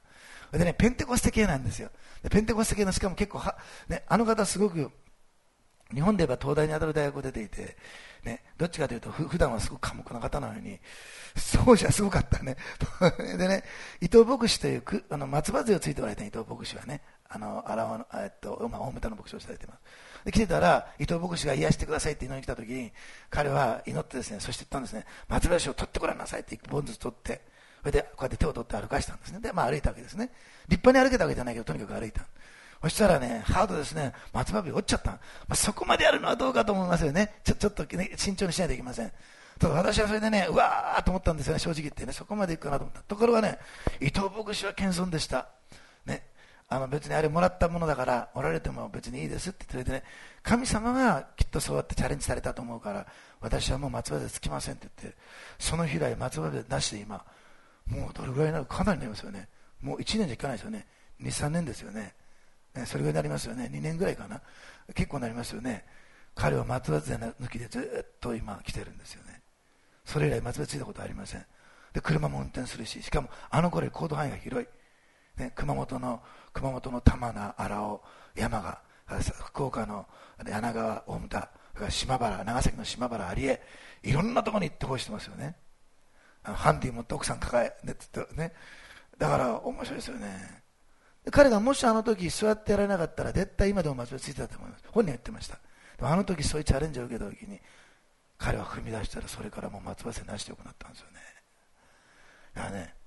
でね、ペンテコステ系なんですよ。でペンテコステ系の、しかも結構ね、あの方すごく日本で言えば東大に当たる大学を出ていて、ね、どっちかというと普段はすごく寡黙な方なのにそうじゃすごかったねでね、伊藤牧師という松葉杖をついておられた伊藤牧師はね、大牟田の牧師をされています。で来てたら伊藤牧師が癒してくださいって祈りに来た時に、彼は祈ってですね、そして言ったんですね、松葉杖を取ってごらんなさいって一本ずつ取って、それでこうやって手を取って歩かしたんですね。で歩いたわけですね。立派に歩けたわけじゃないけどとにかく歩いた。そしたらね、ハードですね、松葉杖折っちゃった。そこまでやるのはどうかと思いますよね。ちょっと、ね、慎重にしないといけません。ただ私はそれでね、うわーと思ったんですよね、正直言ってね、そこまでいくかなと思った。ところがね、伊藤牧師は謙遜でした。ね、別にあれもらったものだから、おられても別にいいですって言ってね、神様がきっとそうやってチャレンジされたと思うから、私はもう松葉杖つきませんって言って、その日以来松葉杖なしで今、もうどれぐらいになるかなりになりますよね。もう1年じゃいかないですよね。2、3年ですよね。それぐらいになりますよね。2年ぐらいかな。結構なりますよね。彼は松葉杖抜きでずっと今来てるんですよね。それ以来松葉杖ついたことはありません。で車も運転するし、しかもあの頃より行動範囲が広い、ね、熊本の玉名、荒尾、山が、福岡の柳川、大牟田、島原、長崎の島原、有江、いろんなところに行って奉仕してますよね。ハンディ持って奥さん抱え、ね、だから面白いですよね。彼がもしあの時座ってやられなかったら絶対今でも松葉ついてたと思います。本人は言ってました。でもあの時そういうチャレンジを受けた時に彼は踏み出したら、それからもう松葉杖なしでよくなったんですよね。だからね、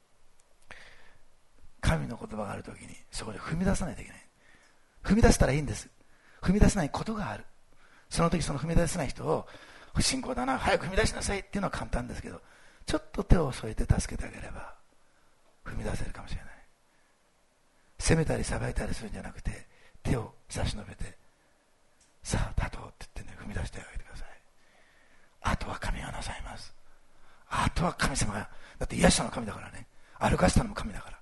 神の言葉がある時にそこで踏み出さないといけない。踏み出したらいいんです。踏み出せないことがある。その時その踏み出せない人を不信仰だな、早く踏み出しなさいっていうのは簡単ですけど、ちょっと手を添えて助けてあげれば踏み出せるかもしれない。責めたり裁いたりするんじゃなくて、手を差し伸べて、さあ立とうって言ってね、踏み出してあげてください。あとは神がなさいます。あとは神様が、だって癒したの神だからね、歩かしたのも神だから、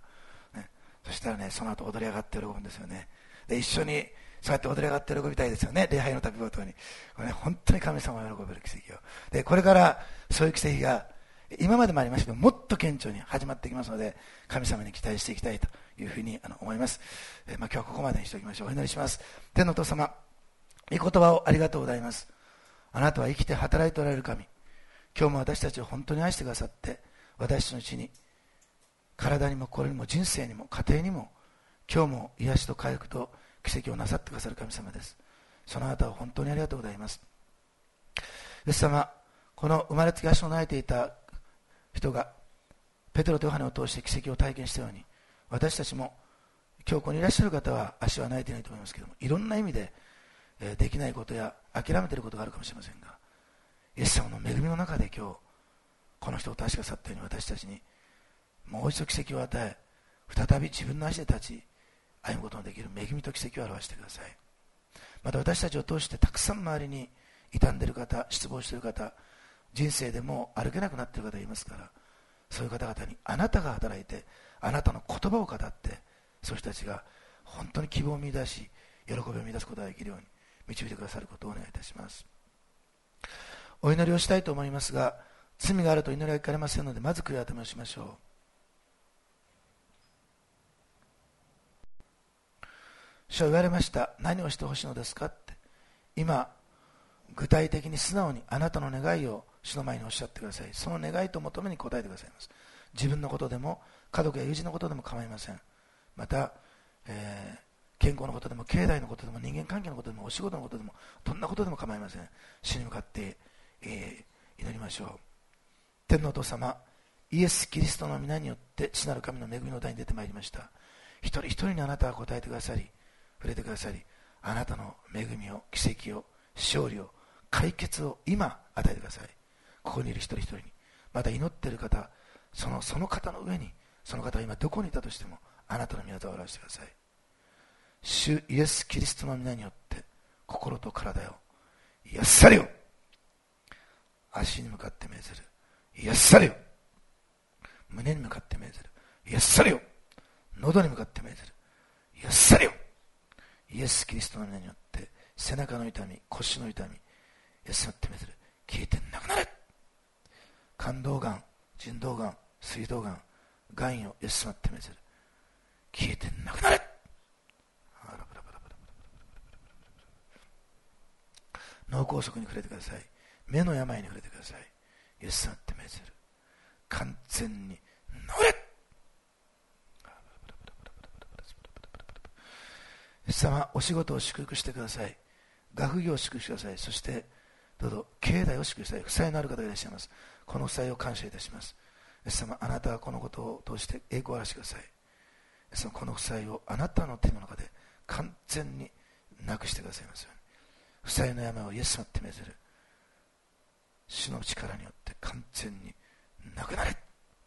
ね、そしたらね、その後踊り上がって喜ぶんですよね。で一緒にそうやって踊り上がって喜びたいですよね、礼拝の旅ごとに。これね、本当に神様が喜べる奇跡を。でこれからそういう奇跡が今までもありましたけど、もっと顕著に始まっていきますので、神様に期待していきたいというふうに思います。今日はここまでにしておきましょう。お祈りします。天のお父様、御言葉をありがとうございます。あなたは生きて働いておられる神。今日も私たちを本当に愛してくださって、私たちのうちに体にも心にも人生にも家庭にも今日も癒しと回復と奇跡をなさってくださる神様です。そのあなたを本当にありがとうございます。イエス様、この生まれつき足の泣いていた人がペテロとヨハネを通して奇跡を体験したように、私たちも今日ここにいらっしゃる方は足は泣いていないと思いますけれども、いろんな意味でできないことや諦めていることがあるかもしれませんが、イエス様の恵みの中で今日この人を助けさったように、私たちにもう一度奇跡を与え、再び自分の足で立ち歩むことのできる恵みと奇跡を表してください。また私たちを通してたくさん周りに傷んでいる方、失望している方、人生でも歩けなくなっている方がいますから、そういう方々にあなたが働いて、あなたの言葉を語って、そういう人たちが本当に希望を見出し、喜びを見出すことができるように導いてくださることをお願いいたします。お祈りをしたいと思いますが、罪があると祈りは聞かれませんので、まず悔い改めをしましょう。主は言われました。何をしてほしいのですかって。今具体的に素直にあなたの願いを主の前におっしゃってください。その願いと求めに応えてくださいます。自分のことでも家族や友人のことでも構いません。また、健康のことでも経済のことでも人間関係のことでもお仕事のことでもどんなことでも構いません。主に向かって、祈りましょう。天のお父様、イエス・キリストの皆によって父なる神の恵みの台に出てまいりました。一人一人にあなたが答えてくださり、触れてくださり、あなたの恵みを、奇跡を、勝利を、解決を今与えてください。ここにいる一人一人に、また祈っている方、その方の上に、その方が今どこにいたとしてもあなたの御業を表してください。主イエス・キリストの皆によって心と体を癒されよ。足に向かって命ずる、癒されよ。胸に向かって命ずる、癒されよ。喉に向かって命ずる、癒されよ。イエス・キリストの皆によって背中の痛み、腰の痛み、休まって命ずる、消えてなくなれ。肝臓がん、腎臓がん、膵臓がん、がんよ休まって命ずる、消えてなくなれ。脳梗塞に触れてください。目の病に触れてください。休まって命ずる、完全に治れ。イエス様、お仕事を祝福してください。学業を祝福してください。そしてどうぞ経済を祝福してください。負債のある方がいらっしゃいます。この負債を感謝いたします。イエス様、あなたはこのことを通して栄光を表してください。イエス様、この負債をあなたの手の中で完全になくしてくださいますように。負債の山をイエス様って命ずる、主の力によって完全になくなれ。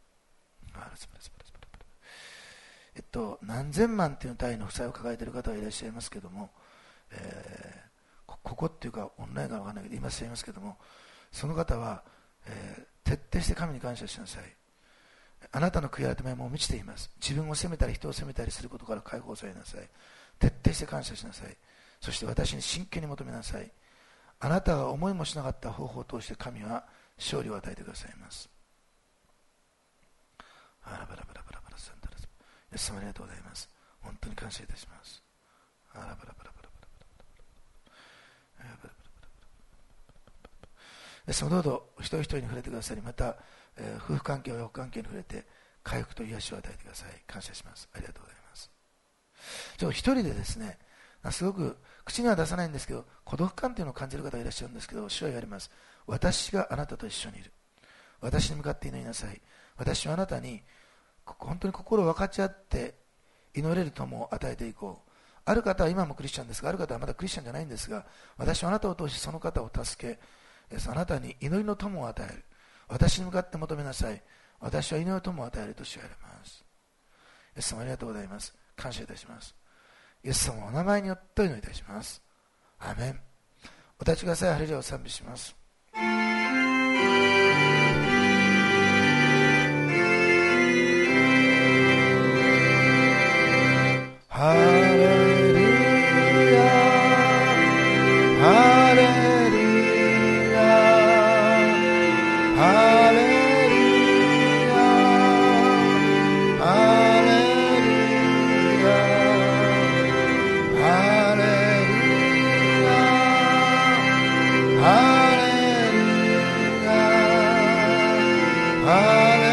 何千万という単位の負債を抱えている方がいらっしゃいますけども、ここっていうかオンラインか分からないけどいらっしゃいますけども、その方は、徹底して神に感謝しなさい。あなたの悔い改めはもう満ちています。自分を責めたり人を責めたりすることから解放されなさい。徹底して感謝しなさい。そして私に真剣に求めなさい。あなたが思いもしなかった方法を通して神は勝利を与えてくださいます。イエス様ありがとうございます。本当に感謝いたします。イエス様どうぞ一人一人に触れてくださり、また、夫婦関係や親子関係に触れて回復と癒しを与えてください。感謝します。ありがとうございます。一人でですね、すごく口には出さないんですけど、孤独感というのを感じる方がいらっしゃるんですけど、主は言われます。私があなたと一緒にいる。私に向かって祈りなさい。私はあなたに本当に心を分かち合って祈れる友を与えていこう。ある方は今もクリスチャンですが、ある方はまだクリスチャンじゃないんですが、私はあなたを通してその方を助け、あなたに祈りの友を与える。私に向かって求めなさい。私は祈りの友を与えると言われます。イエス様ありがとうございます。感謝いたします。イエス様のお名前によってお祈りいたします。アーメン。お立ちください。ハレルヤを賛美します。ハレルヤ、ハレルヤ、ハレルヤ、ハレルヤ、ハレルヤ、ハレルヤ、ハレルヤ。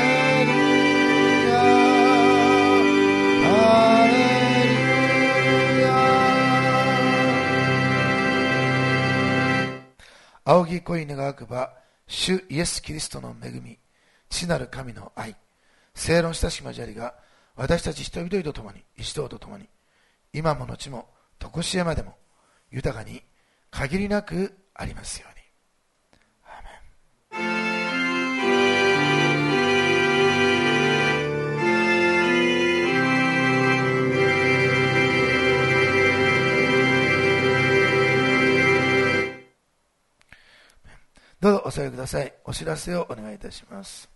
仰ぎ恋願わくば、主イエス・キリストの恵み、父なる神の愛、聖論親しき交わりが、私たち一人一人と共に、一同と共に、今も後も、とこしえまでも、豊かに、限りなくありますように。アーメン。 添えください。お知らせをお願いいたします。